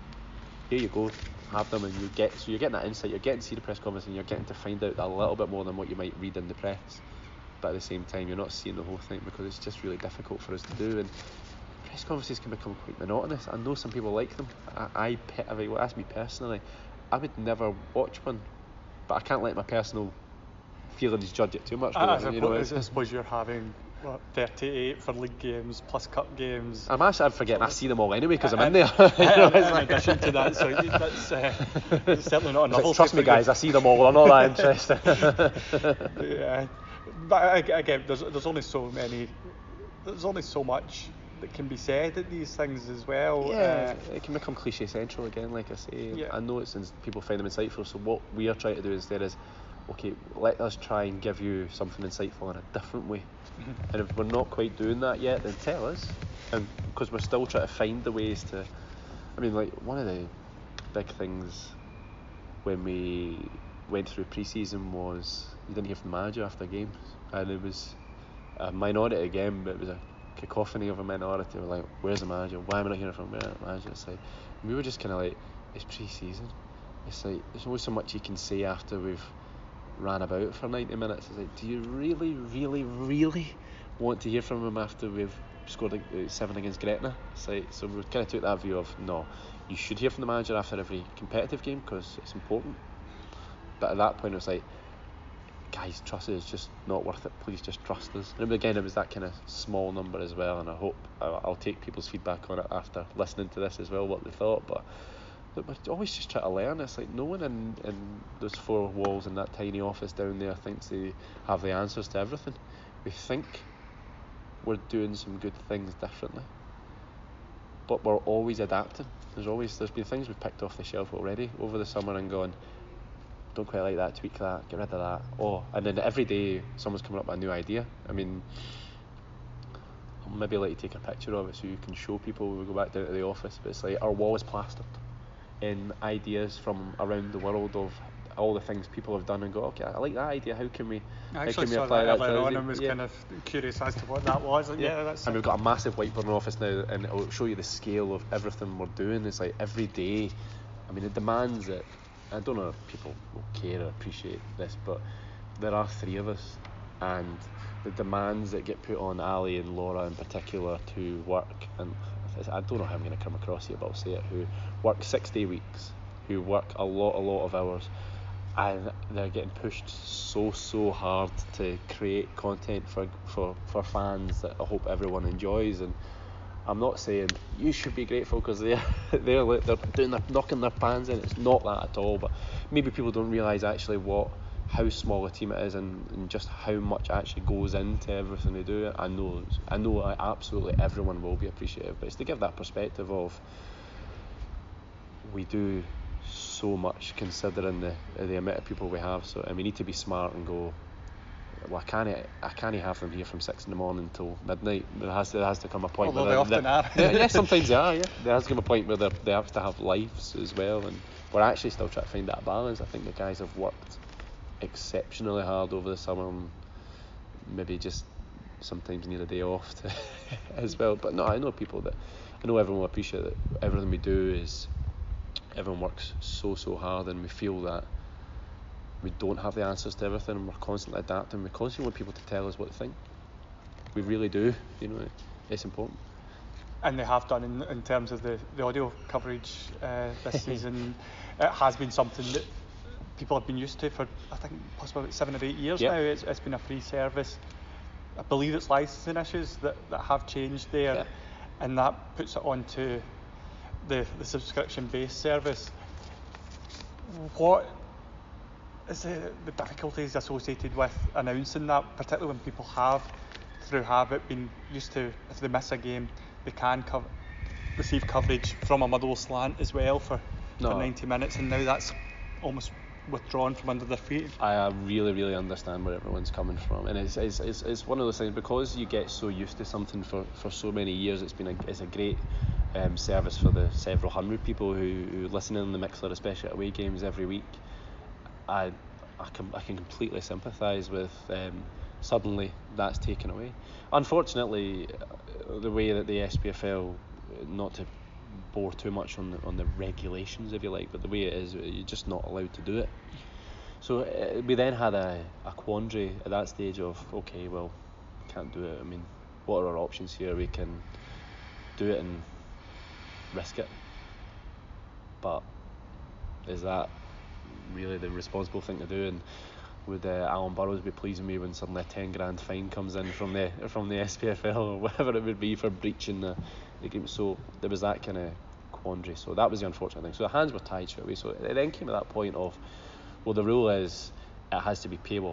Here you go, have them, and you get so you're getting that insight. You're getting to see the press conference, and you're getting to find out a little bit more than what you might read in the press. But at the same time, you're not seeing the whole thing because it's just really difficult for us to do. And press conferences can become quite monotonous. I know some people like them. I, I if you ask me personally, I would never watch one, but I can't let my personal feelings judge it too much. I, I, you suppose, know, I suppose you're having what, thirty-eight for league games plus cup games. I'm actually I'm forgetting I see them all anyway because I'm in And- there. and- You know, and it's in like- addition to that, so you- that's uh, it's certainly not a It's like, novelty. trust me, for guys, you. I see them all. I'm not that interested. Yeah, but again, there's there's only so many, there's only so much that can be said at these things as well. Yeah, Uh, it can become cliche central again, like I say. Yeah. I know it's since people find them insightful, so what we are trying to do instead is, okay, let us try and give you something insightful in a different way. Mm-hmm. And if we're not quite doing that yet, then tell us. And because we're still trying to find the ways to, I mean, like, one of the big things when we went through pre-season was you didn't hear from the manager after games, and it was a minority again, but it was a cacophony of a minority. We're like, where's the manager? Why am I not hearing from the manager? It's like, we were just kind of like, it's pre-season. It's like, there's only so much you can say after we've ran about for ninety minutes. It's like, do you really, really, really want to hear from him after we've scored like uh, seven against Gretna? It's like, so we kind of took that view of, no, you should hear from the manager after every competitive game because it's important. But at that point, it was like, guys, trust us, it's just not worth it. Please just trust us. And again, it was that kind of small number as well. And I hope I'll, I'll take people's feedback on it after listening to this as well, what they thought. But look, we're always just trying to learn. It's like no one in, in those four walls in that tiny office down there thinks they have the answers to everything. We think we're doing some good things differently, but we're always adapting. There's always there's been things we've picked off the shelf already over the summer and gone, don't quite like that, tweak that, get rid of that. Oh, and then every day someone's coming up with a new idea. I mean, I'll maybe let you take a picture of it so you can show people when we go back down to the office. But it's like our wall is plastered in ideas from around the world of all the things people have done and go, okay, I like that idea. How can we? I how actually can we saw apply that that? earlier to on our- and was yeah. kind of curious as to what that was. Like, yeah, that's And we've got a massive whiteboard in the office now, and it'll show you the scale of everything we're doing. It's like every day. I mean, it demands it. I don't know if people will care or appreciate this, but there are three of us, and the demands that get put on Ali and Laura in particular to work, and I don't know how I'm going to come across here, but I'll say it, who work six day weeks, who work a lot, a lot of hours, and they're getting pushed so, so hard to create content for, for, for fans that I hope everyone enjoys. And I'm not saying you should be grateful because they're they're like, they're doing their, knocking their pans in. It's not that at all. But maybe people don't realise actually what how small a team it is and, and just how much actually goes into everything they do. I know I know absolutely everyone will be appreciative, but it's to give that perspective of we do so much considering the the amount of people we have. So and we need to be smart and go, well, I can't, I can't have them here from six in the morning till midnight. There has to, there has to come a point Although where they often are. yeah, yeah, sometimes they are. Yeah, there has to come a point where they they have to have lives as well, and we're actually still trying to find that balance. I think the guys have worked exceptionally hard over the summer, and maybe just sometimes need a day off to as well. But no, I know people that I know everyone will appreciate that everything we do is everyone works so so hard, and we feel that we don't have the answers to everything, and we're constantly adapting. We constantly want people to tell us what they think. We really do, you know. It's important. And they have done in, in terms of the, the audio coverage uh, this season. It has been something that people have been used to for, I think, possibly about seven or eight years Yep. now. It's, it's been a free service. I believe it's licensing issues that, that have changed there, Yep. and that puts it onto the, the subscription-based service. What is the, the difficulties associated with announcing that, particularly when people have, through habit, been used to, if they miss a game, they can co- receive coverage from a Motherwell slant as well for, No. for ninety minutes, and now that's almost withdrawn from under their feet. I uh, really, really understand where everyone's coming from, and it's it's, it's, it's one of those things, because you get so used to something for, for so many years. It's been a, it's a great um, service for the several hundred people who, who listen in the Mixlr, especially at away games every week. I I can I can completely sympathise with um, suddenly that's taken away. Unfortunately, the way that the S P F L, not to bore too much on the, on the regulations, if you like, but the way it is, you're just not allowed to do it. So uh, we then had a, a quandary at that stage of, okay, well, can't do it. I mean, what are our options here? We can do it and risk it, but is that really the responsible thing to do? And would uh, Alan Burrows be pleasing me when suddenly a ten grand fine comes in from the from the S P F L or whatever it would be for breaching the, the game? So there was that kind of quandary. So that was the unfortunate thing. So the hands were tied straight away. So it then came at that point of, well, the rule is it has to be paywalled.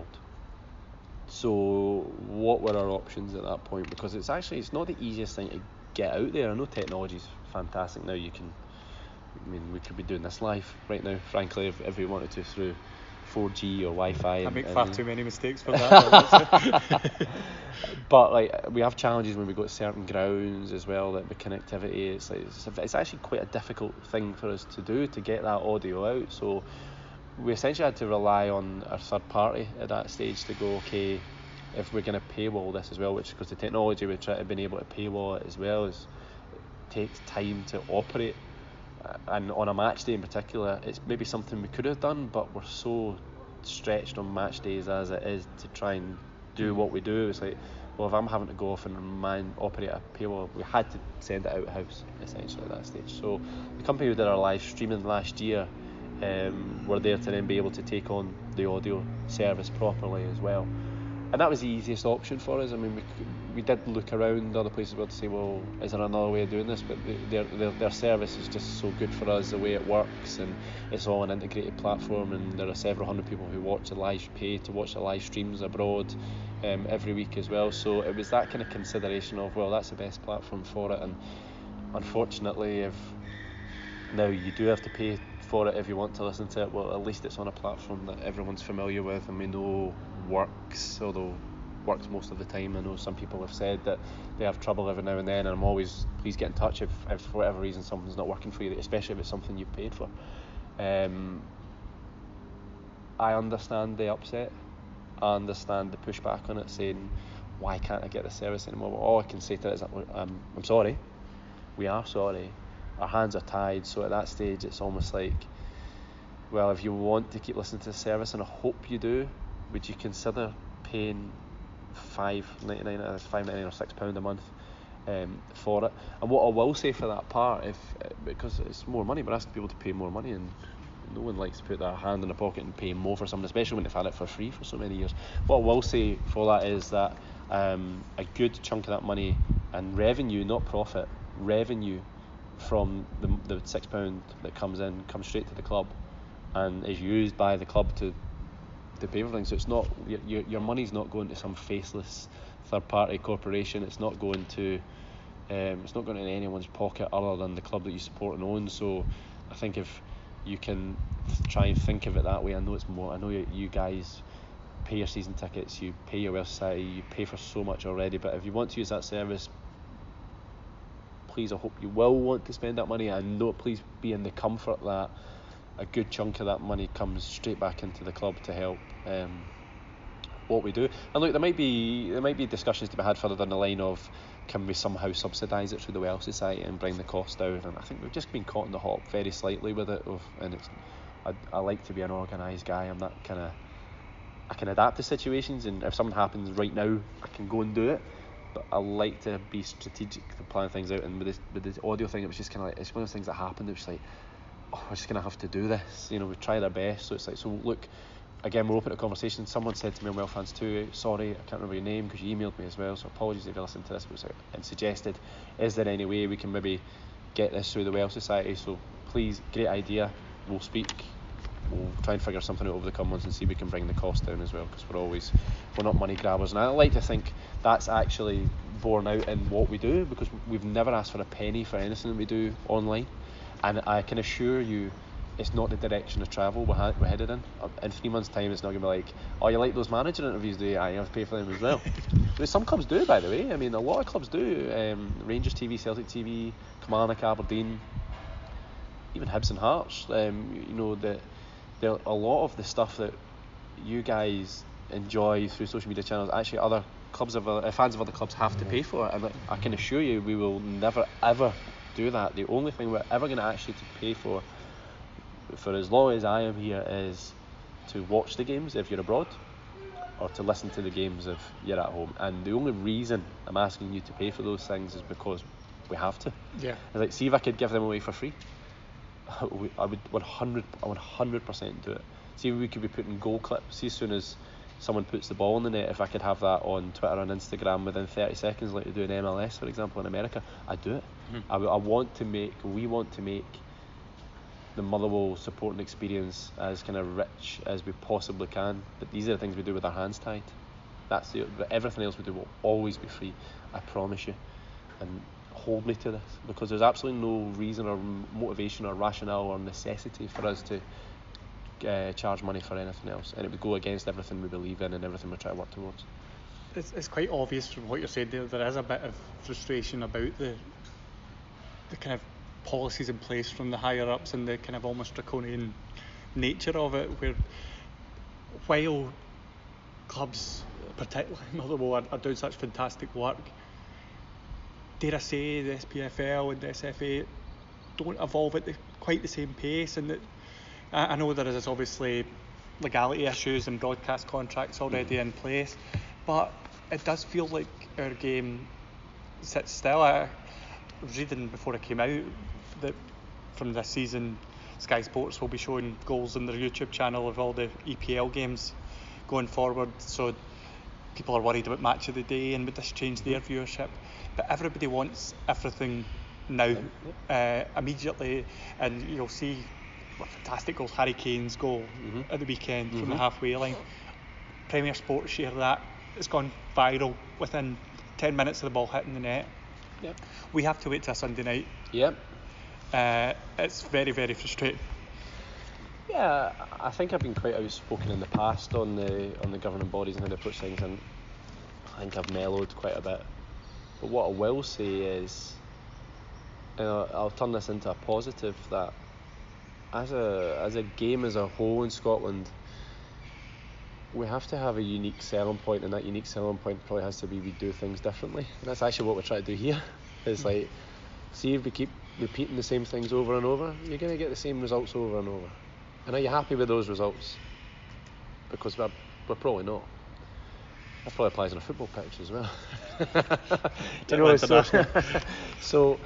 So what were our options at that point? Because it's actually it's not the easiest thing to get out there. I know technology's fantastic now. You can, I mean, we could be doing this live right now, frankly, if, if we wanted to, through four G or Wi-Fi. I make and, far and, too many mistakes for that. But like, we have challenges when we go to certain grounds as well. Like the connectivity, it's like it's, it's actually quite a difficult thing for us to do, to get that audio out. So we essentially had to rely on our third party at that stage to go, okay, if we're going to paywall this as well, which, because the technology we try to be able to paywall it as well, is it takes time to operate. And on a match day in particular, it's maybe something we could have done, but we're so stretched on match days as it is to try and do what we do. It's like, well, if I'm having to go off and man operate a paywall, we had to send it out house essentially at that stage. So the company who did our live streaming last year um, were there to then be able to take on the audio service properly as well. And that was the easiest option for us. I mean, we we did look around other places where to say, well, is there another way of doing this? But their, their their service is just so good for us, the way it works, and it's all an integrated platform. And there are several hundred people who watch the live, pay to watch the live streams abroad um, every week as well. So it was that kind of consideration of, well, that's the best platform for it. And unfortunately, if now you do have to pay for it if you want to listen to it, well, at least it's on a platform that everyone's familiar with and we know works, although works most of the time. I know some people have said that they have trouble every now and then, and I'm always, please get in touch if, if for whatever reason something's not working for you, especially if it's something you paid for. Um, I understand the upset. I understand the pushback on it, saying, why can't I get the service anymore? Well, all I can say to it is, I'm, I'm sorry. We are sorry. Our hands are tied. So at that stage, it's almost like, well, if you want to keep listening to the service, and I hope you do, would you consider paying five ninety-nine, uh, five ninety-nine or six pound a month um, for it? And what I will say for that part, if uh, because it's more money, we're asked to be able to pay more money, and no one likes to put their hand in their pocket and pay more for something, especially when they've had it for free for so many years. What I will say for that is that um, a good chunk of that money and revenue, not profit, revenue from the, the six pound that comes in comes straight to the club and is used by the club to to pay for things. So it's not, your your money's not going to some faceless third party corporation. It's not going to um, it's not going in anyone's pocket other than the club that you support and own. So I think if you can try and think of it that way, I know it's more, I know you, you guys pay your season tickets, you pay your website, you pay for so much already, but if you want to use that service, please, I hope you will want to spend that money. I know, please be in the comfort that a good chunk of that money comes straight back into the club to help um, what we do. And look, there might be there might be discussions to be had further down the line of, can we somehow subsidise it through the Welsh Society and bring the cost down? And I think we've just been caught in the hop very slightly with it. Of, and it's, I, I like to be an organised guy. I'm that kind of, I can adapt to situations, and if something happens right now, I can go and do it. But I like to be strategic to plan things out. And with this, with this audio thing, it was just kind of like, it's one of those things that happened. It was like, oh, we're just going to have to do this. You know, we've tried our best. So it's like, so look, again, we're open to conversation. Someone said to me on Well Fans two, sorry, I can't remember your name because you emailed me as well, so apologies if you listened to this, but and suggested, is there any way we can maybe get this through the Welsh Society? So please, great idea. We'll speak. We'll try and figure something out over the coming months and see if we can bring the cost down as well, because we're always, we're not money grabbers. And I like to think that's actually borne out in what we do, because we've never asked for a penny for anything that we do online. And I can assure you, it's not the direction of travel we're, ha- we're headed in. In three months' time, it's not going to be like, oh, you like those manager interviews, do you? I have to pay for them as well. I mean, some clubs do, by the way. I mean, a lot of clubs do. Um, Rangers T V, Celtic T V, Kilmarnock, Aberdeen, even Hibs and Hearts. Um, you know, the, the, a lot of the stuff that you guys enjoy through social media channels, actually other clubs of uh, fans of other clubs have to pay for it, and I can assure you we will never ever do that. The only thing we're ever going to actually to pay for for as long as I am here is to watch the games if you're abroad, or to listen to the games if you're at home. And the only reason I'm asking you to pay for those things is because we have to. Yeah. It's like, see if I could give them away for free, I would one hundred I would one hundred percent do it. See if we could be putting goal clips. See, as soon as someone puts the ball in the net, if I could have that on Twitter and Instagram within thirty seconds, like they do in M L S, for example, in America, I'd do it. Mm-hmm. I, I want to make, we want to make the Motherwell supporting experience as kind of rich as we possibly can. But these are the things we do with our hands tied. That's the, everything else we do will always be free, I promise you. And hold me to this, because there's absolutely no reason or motivation or rationale or necessity for us to uh, charge money for anything else, and it would go against everything we believe in and everything we try to work towards. It's, it's quite obvious from what you're saying there, there is a bit of frustration about the the kind of policies in place from the higher ups and the kind of almost draconian nature of it, where while clubs, particularly Motherwell, are, are doing such fantastic work, dare I say the S P F L and the S F A don't evolve at the, quite the same pace, and that I, I know there is obviously legality issues and broadcast contracts already in place, but it does feel like our game sits still. I was reading before I came out that from this season Sky Sports will be showing goals on their YouTube channel of all the E P L games going forward, so people are worried about Match of the Day and would this change their viewership. But everybody wants everything now, uh, immediately, and you'll see what fantastic goals Harry Kane's goal mm-hmm. at the weekend mm-hmm. from the halfway line. Premier Sports share that. It's gone viral within ten minutes of the ball hitting the net. Yep. We have to wait till a Sunday night. Yep. Uh, it's very, very frustrating. Yeah, I think I've been quite outspoken in the past on the on the governing bodies and how they approach things, and I think I've mellowed quite a bit. But what I will say is, you know, I'll turn this into a positive, that as a as a game as a whole in Scotland, we have to have a unique selling point, and that unique selling point probably has to be we do things differently. And that's actually what we're trying to do here. It's like, see if we keep repeating the same things over and over, you're going to get the same results over and over. And are you happy with those results? Because we're, we're probably not. That probably applies on a football pitch as well. you know, so, so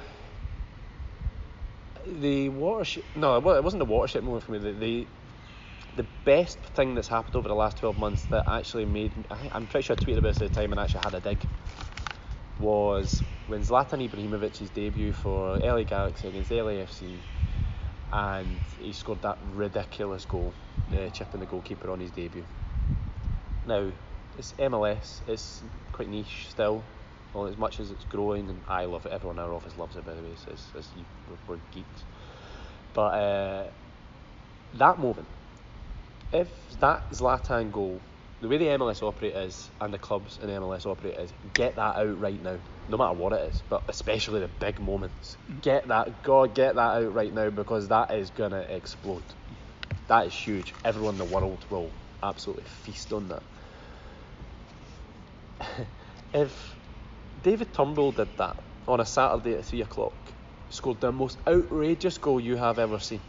the watershed, no, it wasn't the watershed moment for me. The, the the best thing that's happened over the last twelve months that actually made, I, I'm pretty sure I tweeted about this at the time and actually had a dig, was when Zlatan Ibrahimovic's debut for L A Galaxy against L A F C, and he scored that ridiculous goal, uh, chipping the goalkeeper on his debut. Now, it's M L S, it's quite niche still, well, as much as it's growing, and I love it, everyone in our office loves it, by the way, so it's, it's, we're, we're geeks. But uh, that moment, if that Zlatan goal, the way the M L S operate is, and the clubs in the M L S operate is, get that out right now, no matter what it is, but especially the big moments. Get that, God, get that out right now, because that is going to explode. That is huge. Everyone in the world will absolutely feast on that. If David Turnbull did that on a Saturday at three o'clock, scored the most outrageous goal you have ever seen.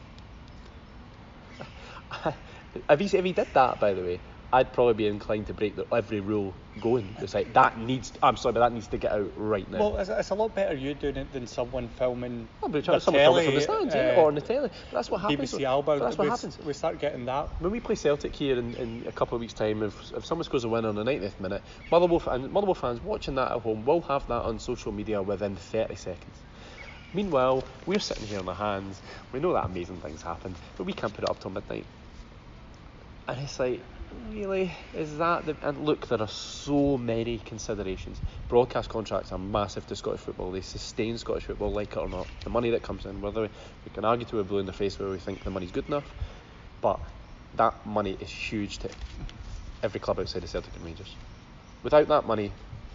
If he, if he did that, by the way, I'd probably be inclined to break the, every rule going. It's like, that needs, I'm sorry, but that needs to get out right now. Well, it's, it's a lot better you doing it than someone filming oh, but someone filming from the stands, uh, yeah, or on the telly. But that's what happens. B B C Alba, that's what we, happens. We start getting that. When we play Celtic here in, in a couple of weeks' time, if, if someone scores a winner in the ninetieth minute, Motherwell, fan, Motherwell fans watching that at home will have that on social media within thirty seconds. Meanwhile, we're sitting here on our hands, we know that amazing things happen, but we can't put it up till midnight. And it's like, really, is that the, and look, there are so many considerations. Broadcast contracts are massive to Scottish football. They sustain Scottish football, like it or not. The money that comes in, whether we, we can argue to a blue in the face where we think the money's good enough, but that money is huge to every club outside of Celtic and Rangers. Without that money,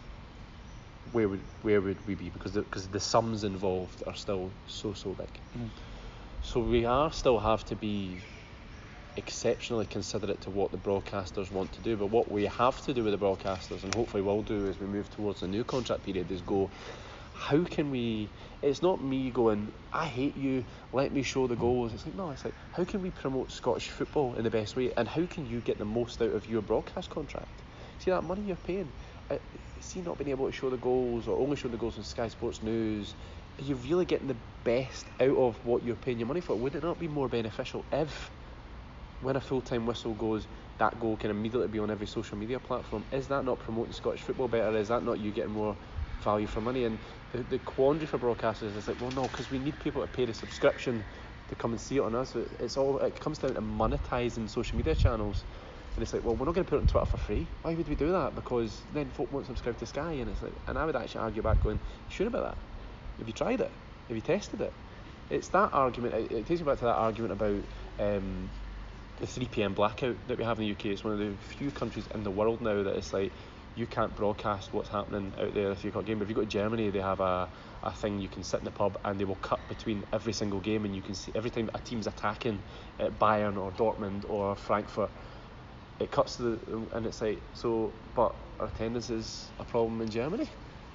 where would where would we be? Because the, because the sums involved are still so so big. Mm. So we are still have to be exceptionally considerate to what the broadcasters want to do. But what we have to do with the broadcasters, and hopefully will do as we move towards the new contract period, is go, how can we, it's not me going, I hate you, let me show the goals. It's like, no, it's like, how can we promote Scottish football in the best way, and how can you get the most out of your broadcast contract? See, that money you're paying, uh, see not being able to show the goals or only showing the goals on Sky Sports News, are you really getting the best out of what you're paying your money for? Would it not be more beneficial if, when a full-time whistle goes, that goal can immediately be on every social media platform? Is that not promoting Scottish football better? Is that not you getting more value for money? And the, the quandary for broadcasters is like, well, no, because we need people to pay the subscription to come and see it on us. It's all, it comes down to monetising social media channels. And it's like, well, we're not going to put it on Twitter for free. Why would we do that? Because then folk won't subscribe to Sky. And it's like, and I would actually argue back going, sure about that. Have you tried it? Have you tested it? It's that argument. It, it takes me back to that argument about um, the three p.m. blackout that we have in the U K. It's one of the few countries in the world now that it's like you can't broadcast what's happening out there if you've got a game. If you go to Germany, they have a, a thing you can sit in the pub and they will cut between every single game, and you can see every time a team's attacking at Bayern or Dortmund or Frankfurt, it cuts to the, and it's like, so, but our attendance is a problem in Germany?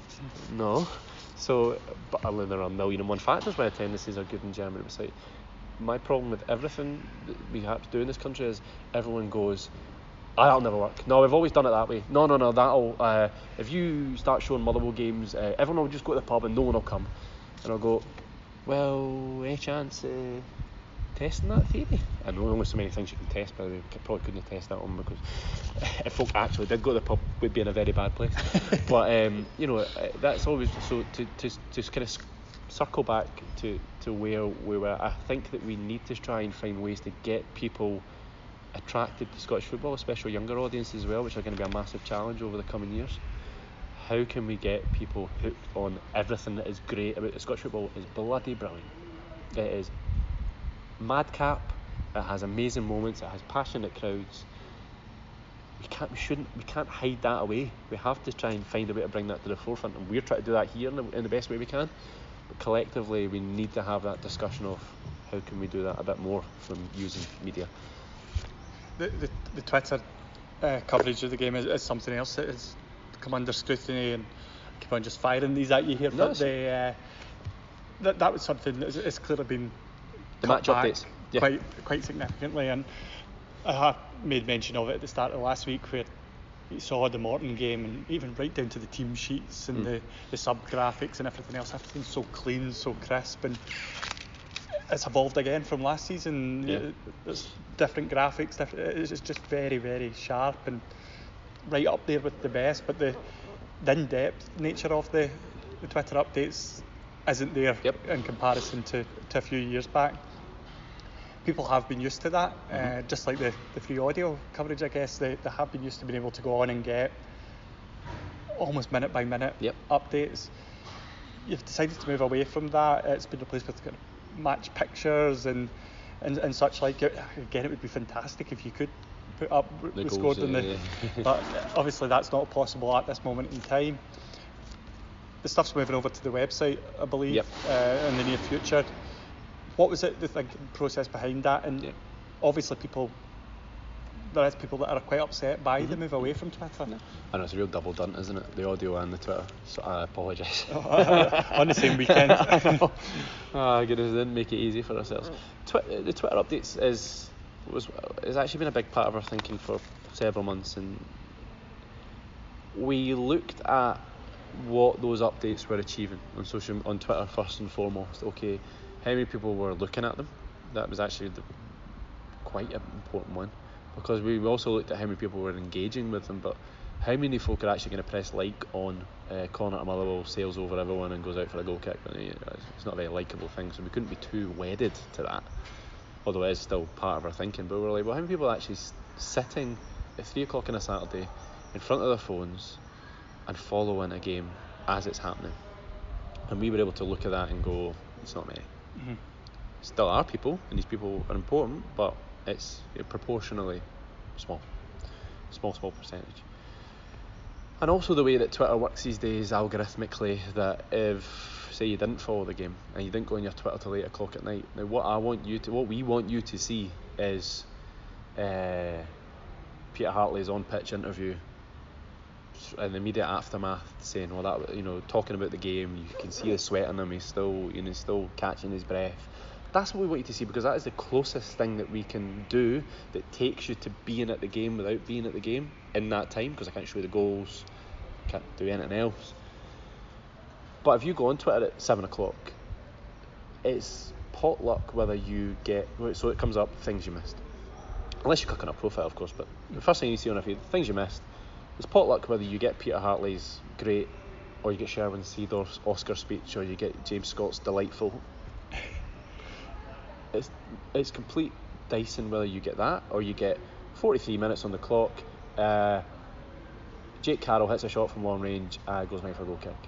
No. So, but I mean, there are a million and one factors why attendances are good in Germany. It's like, my problem with everything that we have to do in this country is everyone goes, ah, that'll never work. No, we've always done it that way. No, no, no, that'll, uh, if you start showing Motherwell games, uh, everyone will just go to the pub and no one will come. And I'll go, well, any chance uh, testing that theory? I know only so many things you can test, but I probably couldn't test that one, because if folk actually did go to the pub, we'd be in a very bad place. But, um, you know, that's always, so to, to, to kind of circle back to, to where we were, I think that we need to try and find ways to get people attracted to Scottish football, especially younger audiences as well, which are going to be a massive challenge over the coming years. How can we get people hooked on everything that is great about the Scottish football? Is bloody brilliant. It is madcap, it has amazing moments, it has passionate crowds. We can't, we shouldn't, we can't hide that away. We have to try and find a way to bring that to the forefront, and we're trying to do that here in the, in the best way we can. But collectively, we need to have that discussion of how can we do that a bit more from using media. The the, the Twitter uh, coverage of the game is, is something else that has come under scrutiny, and keep on just firing these at you here. No, but they, uh, that that was something that has clearly been the cut match back updates, yeah. quite quite significantly, and I have made mention of it at the start of last week, where you saw the Morton game, and even right down to the team sheets and mm. the, the sub graphics and everything else. Everything's so clean, so crisp, and it's evolved again from last season. Yeah. There's different graphics, different, it's just very, very sharp and right up there with the best. But the, the in-depth nature of the, the Twitter updates isn't there yep. in comparison to, to a few years back. People have been used to that, mm-hmm. uh, just like the, the free audio coverage, I guess. They, they have been used to being able to go on and get almost minute by minute yep. updates. You've decided to move away from that. It's been replaced with kind of match pictures and, and, and such like. Again, it would be fantastic if you could put up the we scored goals, in the yeah, yeah. but obviously that's not possible at this moment in time. The stuff's moving over to the website, I believe, yep. uh, in the near future. What was it, the thinking process behind that? And yeah. obviously people, there is people that are quite upset by mm-hmm. the move away from Twitter. No. I know, it's a real double done, isn't it? The audio and the Twitter. So I apologise. On the same weekend. Oh goodness, didn't make it easy for ourselves. Twi- the Twitter updates is was has actually been a big part of our thinking for several months, and we looked at what those updates were achieving on social on Twitter first and foremost. Okay, how many people were looking at them? That was actually the, quite an important one, because we also looked at how many people were engaging with them, but how many folk are actually going to press like on uh, Connor Motherwell sails over everyone and goes out for a goal kick? It's not a very likeable thing, so we couldn't be too wedded to that, although it is still part of our thinking. But we were like, well, how many people are actually sitting at three o'clock on a Saturday in front of their phones and following a game as it's happening. And we were able to look at that and go, it's not many. Mm-hmm. Still are people, and these people are important, but it's you know, proportionally small. Small, small percentage. And also the way that Twitter works these days algorithmically, that if, say, you didn't follow the game and you didn't go on your Twitter till eight o'clock at night, now what I want you to, what we want you to see is uh, Peter Hartley's on-pitch interview in the immediate aftermath, saying, well, that, you know, talking about the game, you can see the sweat on him, he's still, you know, still catching his breath. That's what we want you to see, because that is the closest thing that we can do that takes you to being at the game without being at the game in that time, because I can't show you the goals, can't do anything else. But if you go on Twitter at seven o'clock, it's potluck whether you get, so it comes up things you missed, unless you click on a profile, of course. But the first thing you see on a feed, things you missed, it's potluck whether you get Peter Hartley's great, or you get Sherwin Seedorf's Oscar speech, or you get James Scott's delightful. It's it's complete dicing whether you get that or you get forty-three minutes on the clock. Uh, Jake Carroll hits a shot from long range, uh, goes mine for a goal kick.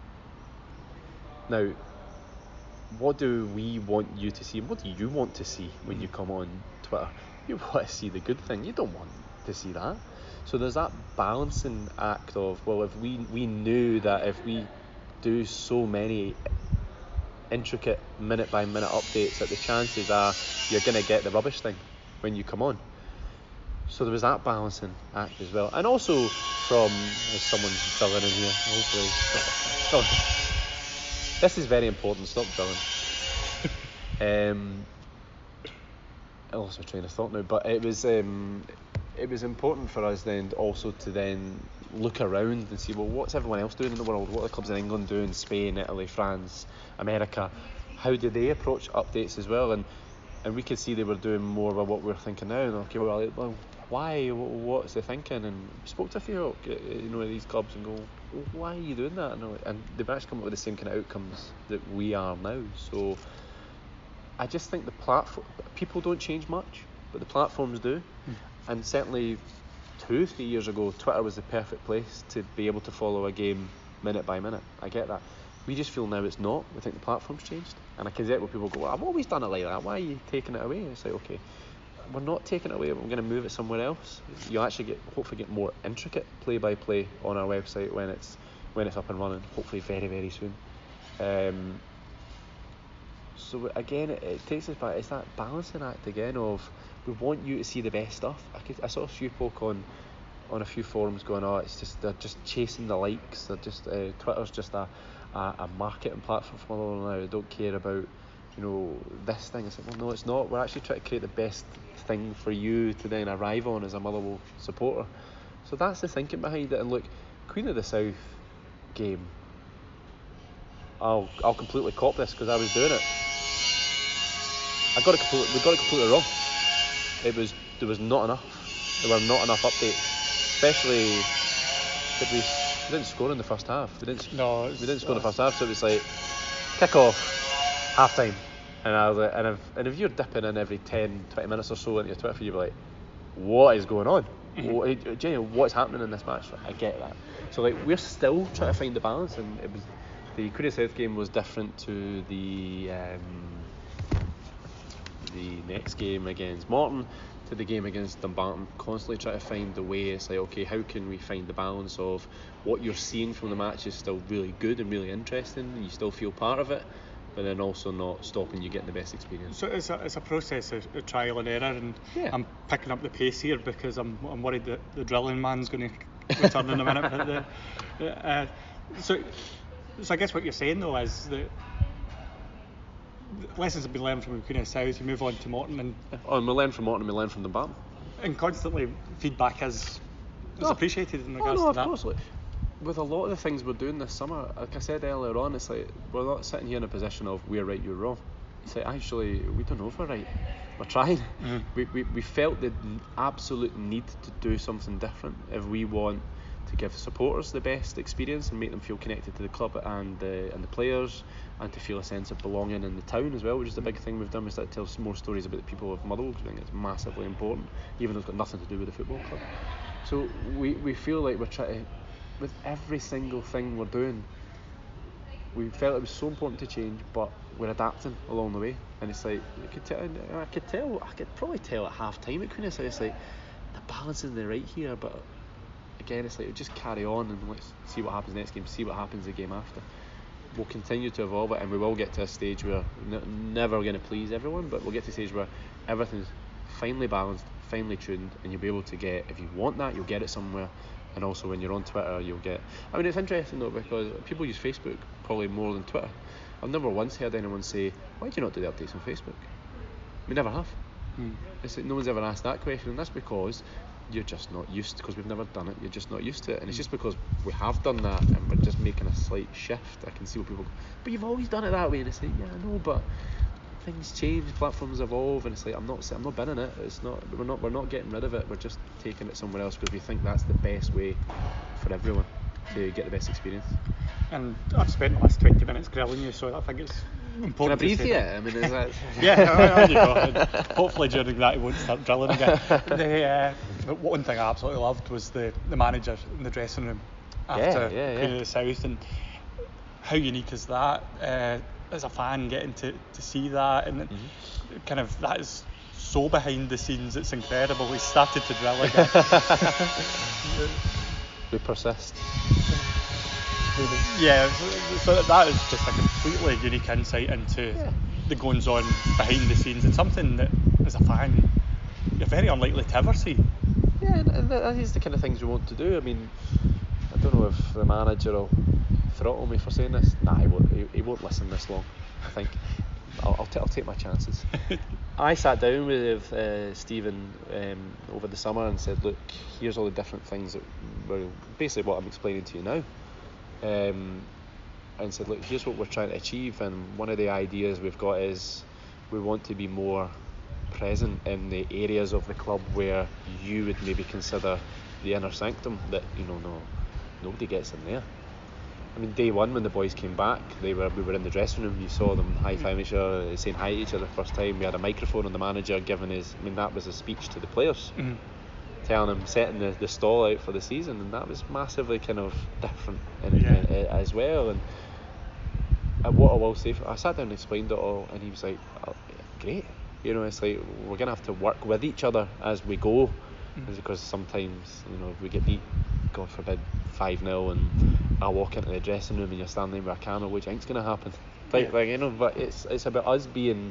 Now, what do we want you to see? What do you want to see when you come on Twitter? You want to see the good thing. You don't want to see that. So there's that balancing act of, well, if we we knew that if we do so many intricate minute by minute updates, that the chances are you're going to get the rubbish thing when you come on. So there was that balancing act as well. And also from, there's someone drilling in here, hopefully. Oh, this is very important, stop drilling. um, I lost my train of thought now, but it was um, it was important for us then also to then look around and see, well, what's everyone else doing in the world? What are the clubs in England doing? Spain, Italy, France, America? How do they approach updates as well? And and we could see they were doing more of what we're thinking now. And okay, well, well why? What's the thinking? And we spoke to a few, you know, these clubs and go, well, why are you doing that? And, and they've actually come up with the same kind of outcomes that we are now. So I just think the platform, people don't change much, but the platforms do. Mm. And certainly two, three years ago, Twitter was the perfect place to be able to follow a game minute by minute. I get that. We just feel now it's not. We think the platform's changed. And I can get where people go, well, I've always done it like that. Why are you taking it away? And it's like, okay, we're not taking it away. We're going to move it somewhere else. You'll actually get, hopefully get more intricate play-by-play on our website when it's when it's up and running, hopefully very, very soon. Um, so again, it, it takes us back. It's that balancing act again of, we want you to see the best stuff. I, could, I saw a few folk on on a few forums going, oh, it's just, they're just chasing the likes. They're just uh, Twitter's just a, a a marketing platform for Motherwell now. They don't care about, you know, this thing. I said, well, no, it's not. We're actually trying to create the best thing for you to then arrive on as a Motherwell supporter. So that's the thinking behind it. And look, Queen of the South game, I'll I'll completely cop this because I was doing it. I got it completely. We got it completely wrong. It was there was not enough. There were not enough updates. Especially that we, we didn't score in the first half. We didn't. No, we didn't score in the first half. So it was like kick off, half time, and I was like, and if and if you're dipping in every ten, twenty minutes or so into your Twitter feed, you're like, what is going on? Mm-hmm. What, Jenny, what's happening in this match? I get that. So like we're still trying to find the balance, and it was the Queen of South game was different to the um, the next game against Morton, to the game against Dumbarton. Constantly try to find the way. It's like, okay, how can we find the balance of what you're seeing from the match is still really good and really interesting, and you still feel part of it, but then also not stopping you getting the best experience. So it's a, it's a process of, of trial and error, and yeah. I'm picking up the pace here because I'm I'm worried that the drilling man's going to return in a minute. But the, uh, so so I guess what you're saying though is that lessons have been learned from Queen of South. You move on to Morton, and oh, and we learn from Morton, and we learn from Dumbarton, and constantly feedback is is oh. appreciated in regards oh, no, to that. Of course, like, with a lot of the things we're doing this summer, like I said earlier on, it's like we're not sitting here in a position of we're right, you're wrong. It's like actually we don't know if we're right. We're trying. Mm-hmm. We, we we felt the absolute need to do something different if we want to give supporters the best experience and make them feel connected to the club and the and the players, and to feel a sense of belonging in the town as well, which is the big thing we've done. Is that tell more stories about the people of Motherwell, because I think it's massively important, even though it's got nothing to do with the football club. So we, we feel like we're trying to, with every single thing we're doing, we felt it was so important to change, but we're adapting along the way. And it's like, you could tell, I could tell, I could probably tell at half time at Queen, it's like, the balance isn't right here, but again, it's like, just carry on and let's see what happens next game, see what happens the game after. We'll continue to evolve it, and we will get to a stage where n- never going to please everyone, but we'll get to a stage where everything's finely balanced, finely tuned, and you'll be able to get, if you want that, you'll get it somewhere. And also when you're on Twitter, you'll get, I mean, it's interesting though, because people use Facebook probably more than Twitter. I've never once heard anyone say, why do you not do the updates on Facebook? We never have. Hmm. It's like no one's ever asked that question, and that's because you're just not used, because we've never done it, you're just not used to it. And it's just because we have done that and we're just making a slight shift. I can see what people go, but you've always done it that way. And it's like, yeah, I know, but things change, platforms evolve, and it's like, I'm not I'm not binning it. It's not we're not we're not getting rid of it. We're just taking it somewhere else because we think that's the best way for everyone to get the best experience. And I've spent the last twenty minutes grilling you, so I think it's important. Can I breathe to say here? I mean, is that yeah, there you go. And hopefully during that he won't start drilling again. the, uh, but one thing I absolutely loved was the, the manager in the dressing room after Yeah, yeah, yeah. Queen of the South, and how unique is that uh, as a fan getting to, to see that, and mm-hmm. kind of that is so behind the scenes, it's incredible. He started to drill again. We persist. Yeah, so that is just a completely unique insight into Yeah. the goings on behind the scenes, and something that as a fan you're very unlikely to ever see. Yeah, and that is the kind of things we want to do. I mean, I don't know if the manager will throttle me for saying this. Nah, he won't. He, he won't listen this long, I think. I'll, I'll, t- I'll take my chances. I sat down with uh, Stephen um, over the summer and said, look, here's all the different things that were basically what I'm explaining to you now. Um, and said, look, here's what we're trying to achieve, and one of the ideas we've got is we want to be more present in the areas of the club where you would maybe consider the inner sanctum that, you know, no, nobody gets in there. I mean, day one when the boys came back, they were we were in the dressing room. You saw them high-fiving each other, saying hi to each other the first time. We had a microphone on the manager giving his, I mean, that was a speech to the players, mm-hmm. telling them, setting the, the stall out for the season, and that was massively kind of different in, yeah. in, in, as well. And, and what I will say, I sat down and explained it all, and he was like, oh, great. You know, it's like we're going to have to work with each other as we go, mm-hmm. because sometimes, you know, if we get beat, God forbid, five nil, and I walk into the dressing room and you're standing with a camera, what do you think's going to happen? Like, yeah. like, you know, but it's it's about us being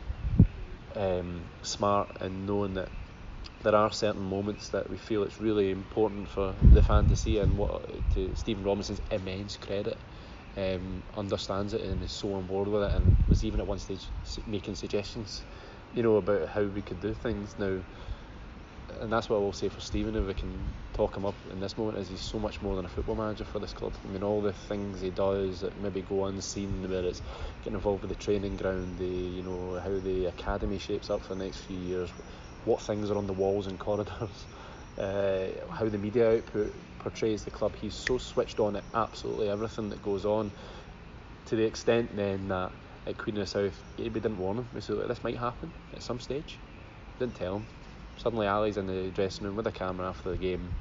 um, smart and knowing that there are certain moments that we feel it's really important for the fan to see, and what to Stephen Robinson's immense credit, um, understands it and is so on board with it, and was even at one stage making suggestions, you know, about how we could do things now. And that's what I will say for Stephen, if we can talk him up in this moment, is he's so much more than a football manager for this club. I mean, all the things he does that maybe go unseen, whether it's getting involved with the training ground, the, you know, how the academy shapes up for the next few years, what things are on the walls and corridors, uh, how the media output portrays the club. He's so switched on at absolutely everything that goes on, to the extent then that at Queen of the South, we didn't warn him. We said, this might happen at some stage. Didn't tell him. Suddenly Ali's in the dressing room with a camera after the game,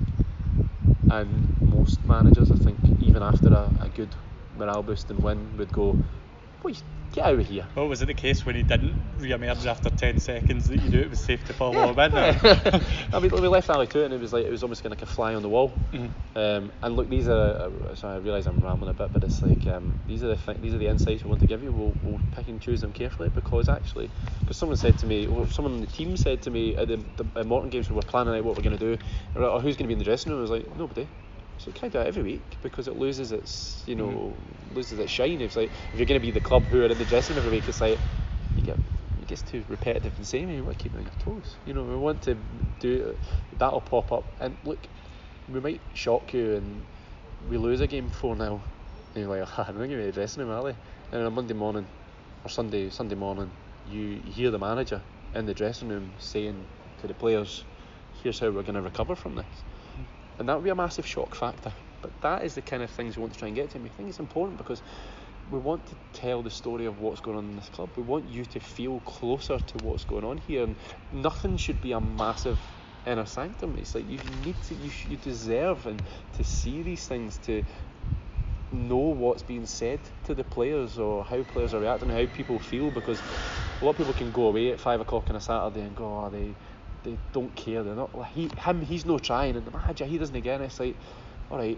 and most managers, I think, even after a, a good morale boosting win, would go, boy, get out of here. Well, was it the case when he didn't re-emerge after ten seconds that you knew it was safe to follow him in? Yeah. I mean, we left Ali to it, and it was like it was almost kind of like a fly on the wall. Mm-hmm. Um, and look, these are. Uh, sorry, I realise I'm rambling a bit, but it's like um, these are the th- these are the insights we want to give you. We'll, we'll pick and choose them carefully, because actually, because someone said to me, or someone on the team said to me at the, the at Morton games when we're planning out what we're going to do, or, or who's going to be in the dressing room, I was like, nobody. So can I do it every week, because it loses its, you know, mm-hmm. loses its shine. It's like if you're going to be the club who are in the dressing room every week, it's like you get it gets too repetitive and samey. You want to keep it on your toes. You know, we want to do that'll pop up, and look, we might shock you and we lose a game four nil, and you're like, oh, I'm not going to be in the dressing room, are they? And on a Monday morning or Sunday Sunday morning, you hear the manager in the dressing room saying to the players, here's how we're going to recover from this. and that would be a massive shock factor. But that is the kind of things we want to try and get to, and we think it's important because we want to tell the story of what's going on in this club. We want you to feel closer to what's going on here, and nothing should be a massive inner sanctum. It's like you need to, you, you deserve and to see these things, to know what's being said to the players or how players are reacting and how people feel, because a lot of people can go away at five o'clock on a Saturday and go, oh, they they don't care, they're not, he, him, he's no trying, and the manager, he doesn't again. It's like, alright,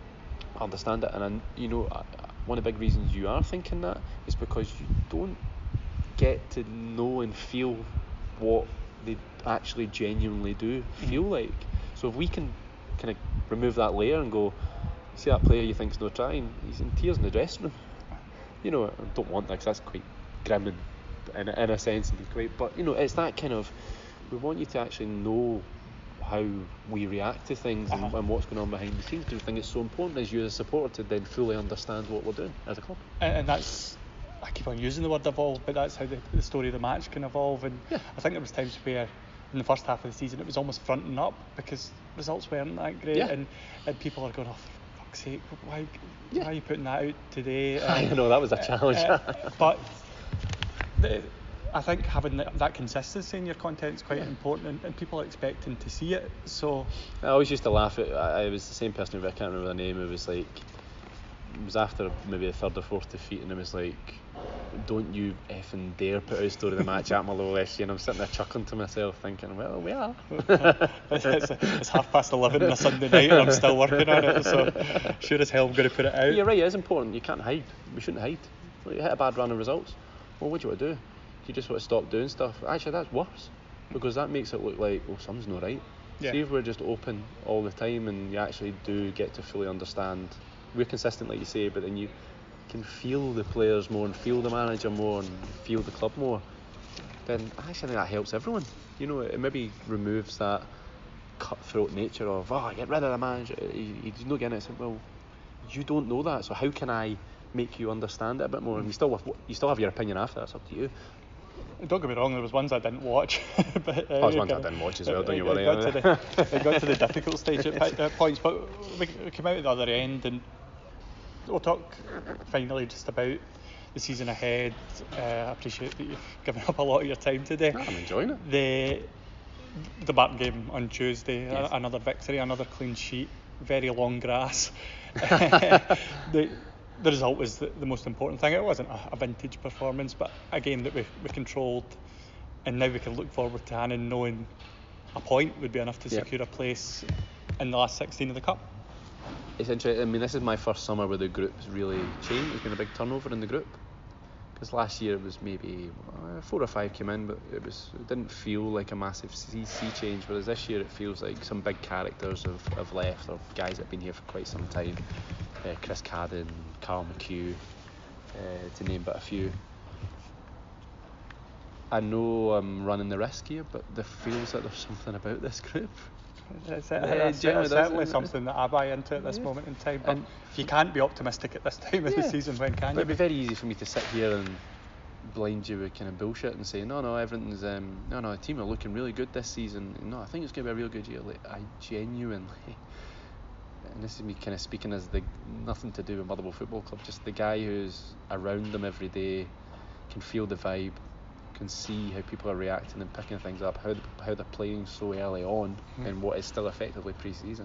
I understand it, and I, you know, one of the big reasons you are thinking that is because you don't get to know and feel what they actually genuinely do feel mm-hmm. like. So if we can kind of remove that layer and go, see that player you think's no trying, he's in tears in the dressing room. You know, I don't want that because that's quite grim and, in, in a sense, and quite, but you know, it's that kind of, we want you to actually know how we react to things uh-huh. and, and what's going on behind the scenes, because we think it's so important as you as a supporter to then fully understand what we're doing as a club. And, and that's, I keep on using the word evolve, but that's how the, the story of the match can evolve. And yeah. I think there was times where in the first half of the season it was almost fronting up because results weren't that great, yeah. and, and people are going, oh, for fuck's sake, why, yeah. why are you putting that out today? Um, I know, that was a challenge. Uh, but the, I think having that consistency in your content is quite yeah. important, and, and people are expecting to see it. So I always used to laugh at, I, I was the same person, I can't remember the name, it was like, it was after maybe the third or fourth defeat, and it was like, don't you effing dare put out a story of the match at Motherwell F C, and I'm sitting there chuckling to myself thinking, well, we are. it's, it's half past eleven on a Sunday night and I'm still working on it, so sure as hell I'm going to put it out. You're right, it is important, you can't hide, we shouldn't hide. You hit a bad run of results, well, what do you want to do? You just want to stop doing stuff. Actually, that's worse, because that makes it look like, well, something's not right. Yeah. See if we're just open all the time and you actually do get to fully understand. We're consistent, like you say, but then you can feel the players more and feel the manager more and feel the club more. Then I actually think that helps everyone. You know, it maybe removes that cutthroat nature of, oh, get rid of the manager. He's not getting it. So, well, you don't know that, so how can I make you understand it a bit more? And you still have, you still have your opinion after. That's up to you. Don't get me wrong, there was ones I didn't watch. but, uh, oh, there's ones I didn't watch as well, don't you worry. It got, to the, it got to the difficult stage at, at points, but we, we came out at the other end, and we'll talk finally just about the season ahead. Uh, I appreciate that you've given up a lot of your time today. I'm enjoying it. The the Barton game on Tuesday, yes. a, another victory, another clean sheet, very long grass. the, The result was the, the most important thing. It wasn't a, a vintage performance, but a game that we we controlled, and now we can look forward to Annan knowing a point would be enough to yep. secure a place in the last sixteen of the Cup. It's interesting. I mean, this is my first summer where the group's really changed. There's been a big turnover in the group, because last year it was maybe uh, four or five came in, but it was it didn't feel like a massive sea change. Whereas this year it feels like some big characters have, have left, or guys that have been here for quite some time. Uh, Chris Cadden, Carl McHugh, uh, to name but a few. I know I'm running the risk here, but there feels like there's something about this group. It's, it, uh, it's certainly something that I buy into at this yeah. moment in time. But and if you can't be optimistic at this time of yeah. the season, when can but you? It'd be very easy for me to sit here and blind you with kind of bullshit and say, no, no, everything's, um, no, no, the team are looking really good this season. No, I think it's going to be a real good year. Like, I genuinely... and this is me kind of speaking as the nothing to do with Motherwell Football Club, just the guy who's around them every day, can feel the vibe, can see how people are reacting and picking things up, how the, how they're playing so early on mm. in what is still effectively pre-season.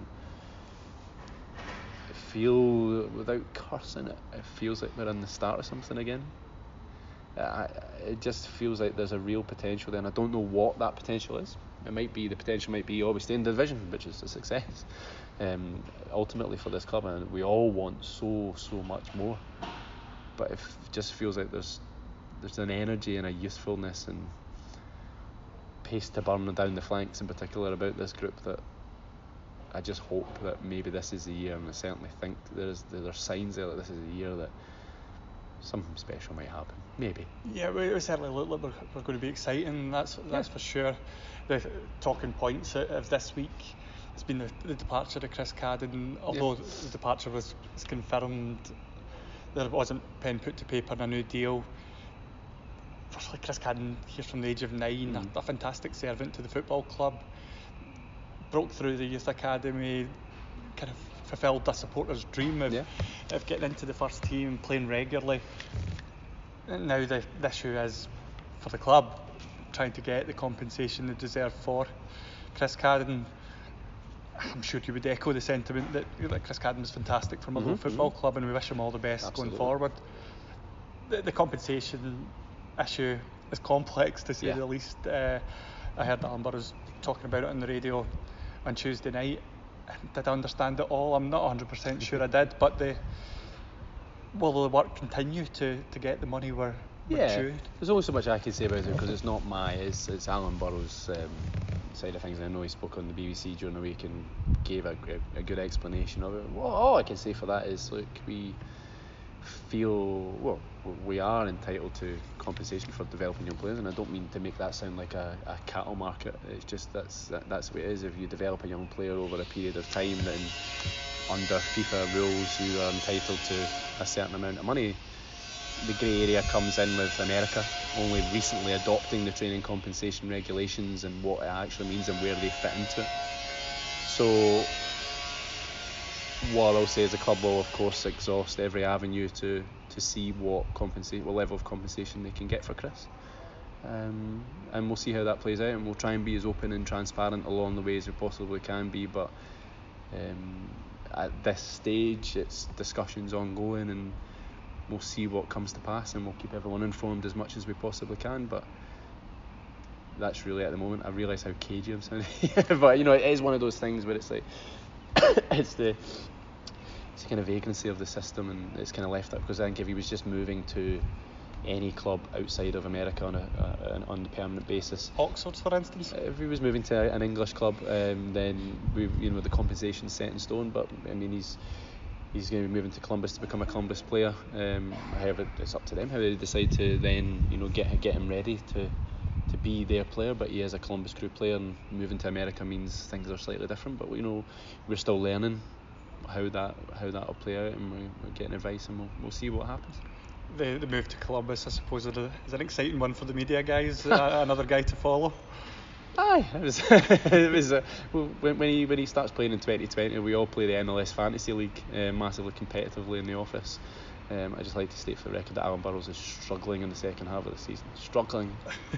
I feel, without cursing it, it feels like we're in the start of something again. I, it just feels like there's a real potential there, and I don't know what that potential is. It might be, the potential might be, oh, we stay in the division, which is a success. Um, ultimately for this club, and we all want so so much more, but it just feels like there's there's an energy and a youthfulness and pace to burn down the flanks in particular about this group that I just hope that maybe this is the year, and I certainly think there's there's signs there that this is the year that something special might happen. Maybe. Yeah, we, we certainly look like we're, we're going to be exciting. That's that's yeah. for sure. The talking points of this week. It's been the, the departure of Chris Cadden, although yeah. the departure was, was confirmed, there wasn't pen put to paper on a new deal. Firstly, Chris Cadden, here from the age of nine, mm. a, a fantastic servant to the football club, broke through the youth academy, kind of fulfilled a supporter's dream of, Yeah. of getting into the first team, playing regularly. And now the, the issue is for the club trying to get the compensation they deserve for Chris Cadden. I'm sure you would echo the sentiment that, that Chris Cadden was fantastic for Motherwell Mm-hmm, Football mm-hmm. Club, and we wish him all the best Absolutely. going forward. The, the compensation issue is complex, to say Yeah. the least. Uh, I heard Alan Burrows talking about it on the radio on Tuesday night. Did I understand it all? I'm not one hundred percent sure I did, but the will the work continue to, to get the money we're, we're Yeah, due? there's only so much I can say about it because it's not my, it's, it's Alan Burrows' um, side of things. I know he spoke on the B B C during the week and gave a, a, a good explanation of it. Well, all I can say for that is, look, we feel, well, we are entitled to compensation for developing young players, and I don't mean to make that sound like a, a cattle market. It's just that's that, that's the way it is. If you develop a young player over a period of time, then under FIFA rules you are entitled to a certain amount of money. The grey area comes in with America only recently adopting the training compensation regulations and what it actually means and where they fit into it. So what I'll say is the club will of course exhaust every avenue to, to see what compensate what level of compensation they can get for Chris. Um, and we'll see how that plays out, and we'll try and be as open and transparent along the way as we possibly can be, but um, at this stage it's discussions ongoing, and we'll see what comes to pass, and we'll keep everyone informed as much as we possibly can. But that's really at the moment. I realise how cagey I'm sounding but you know, it is one of those things where it's like it's the it's the kind of vagrancy of the system, and it's kind of left up, because I think if he was just moving to any club outside of America on a, a on a permanent basis, Oxford, for instance? if he was moving to an English club, um, then we, you know, the compensation's set in stone. But I mean, he's he's going to be moving to Columbus to become a Columbus player. Um, however, it's up to them how they decide to then, you know, get get him ready to to be their player. But he is a Columbus Crew player, and moving to America means things are slightly different. But you know, we're still learning how that how that'll play out, and we're, we're getting advice, and we'll we'll see what happens. The, the move to Columbus, I suppose, is an exciting one for the media guys. uh, another guy to follow. Aye, it was. it was uh, when, when he when he starts playing in twenty twenty, we all play the M L S Fantasy League uh, massively competitively in the office. Um, I just like to state for the record that Alan Burrows is struggling in the second half of the season. Struggling.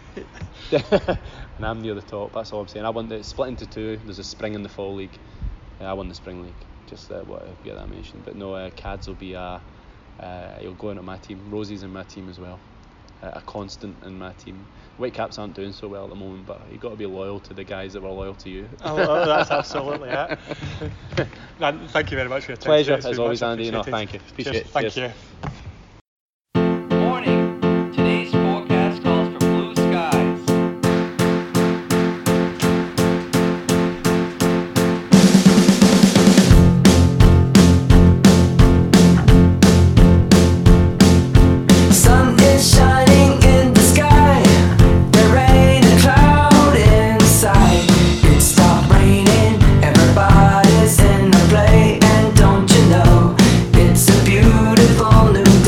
And I'm near the top. That's all I'm saying. I won. It's split into two. There's a spring and the fall league. Uh, I won the spring league. Just uh, what I get that mentioned. But no, uh, Cads will be a. Uh, he'll go into my team. Rosie's in my team as well. Uh, a constant in my team. Whitecaps aren't doing so well at the moment, but you've got to be loyal to the guys that were loyal to you. Oh, well, that's absolutely it. Man, thank you very much for your time. Pleasure, It's been as always, much Andy. No, appreciated. thank you. Appreciate Cheers. it. Thank Cheers. you. Warning, today's forecast calls for blue skies. Sun is shining in the sky. There ain't a cloud in sight. It stopped raining. Everybody's in the play, and don't you know it's a beautiful new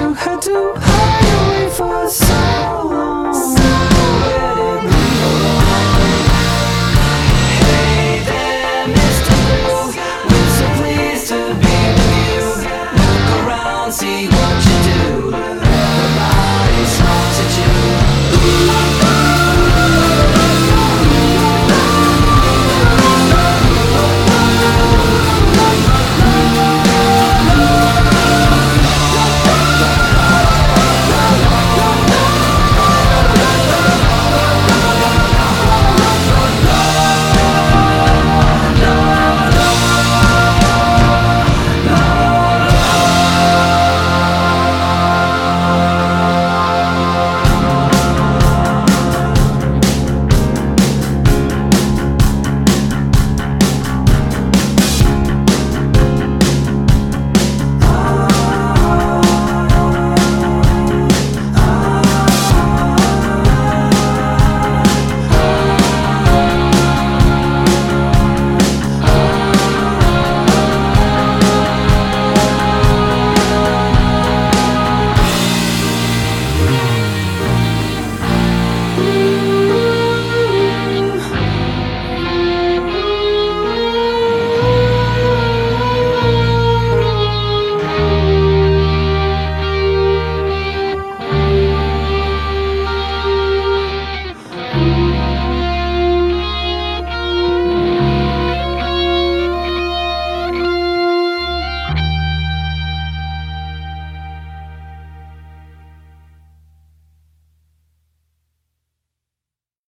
you had to hide away for so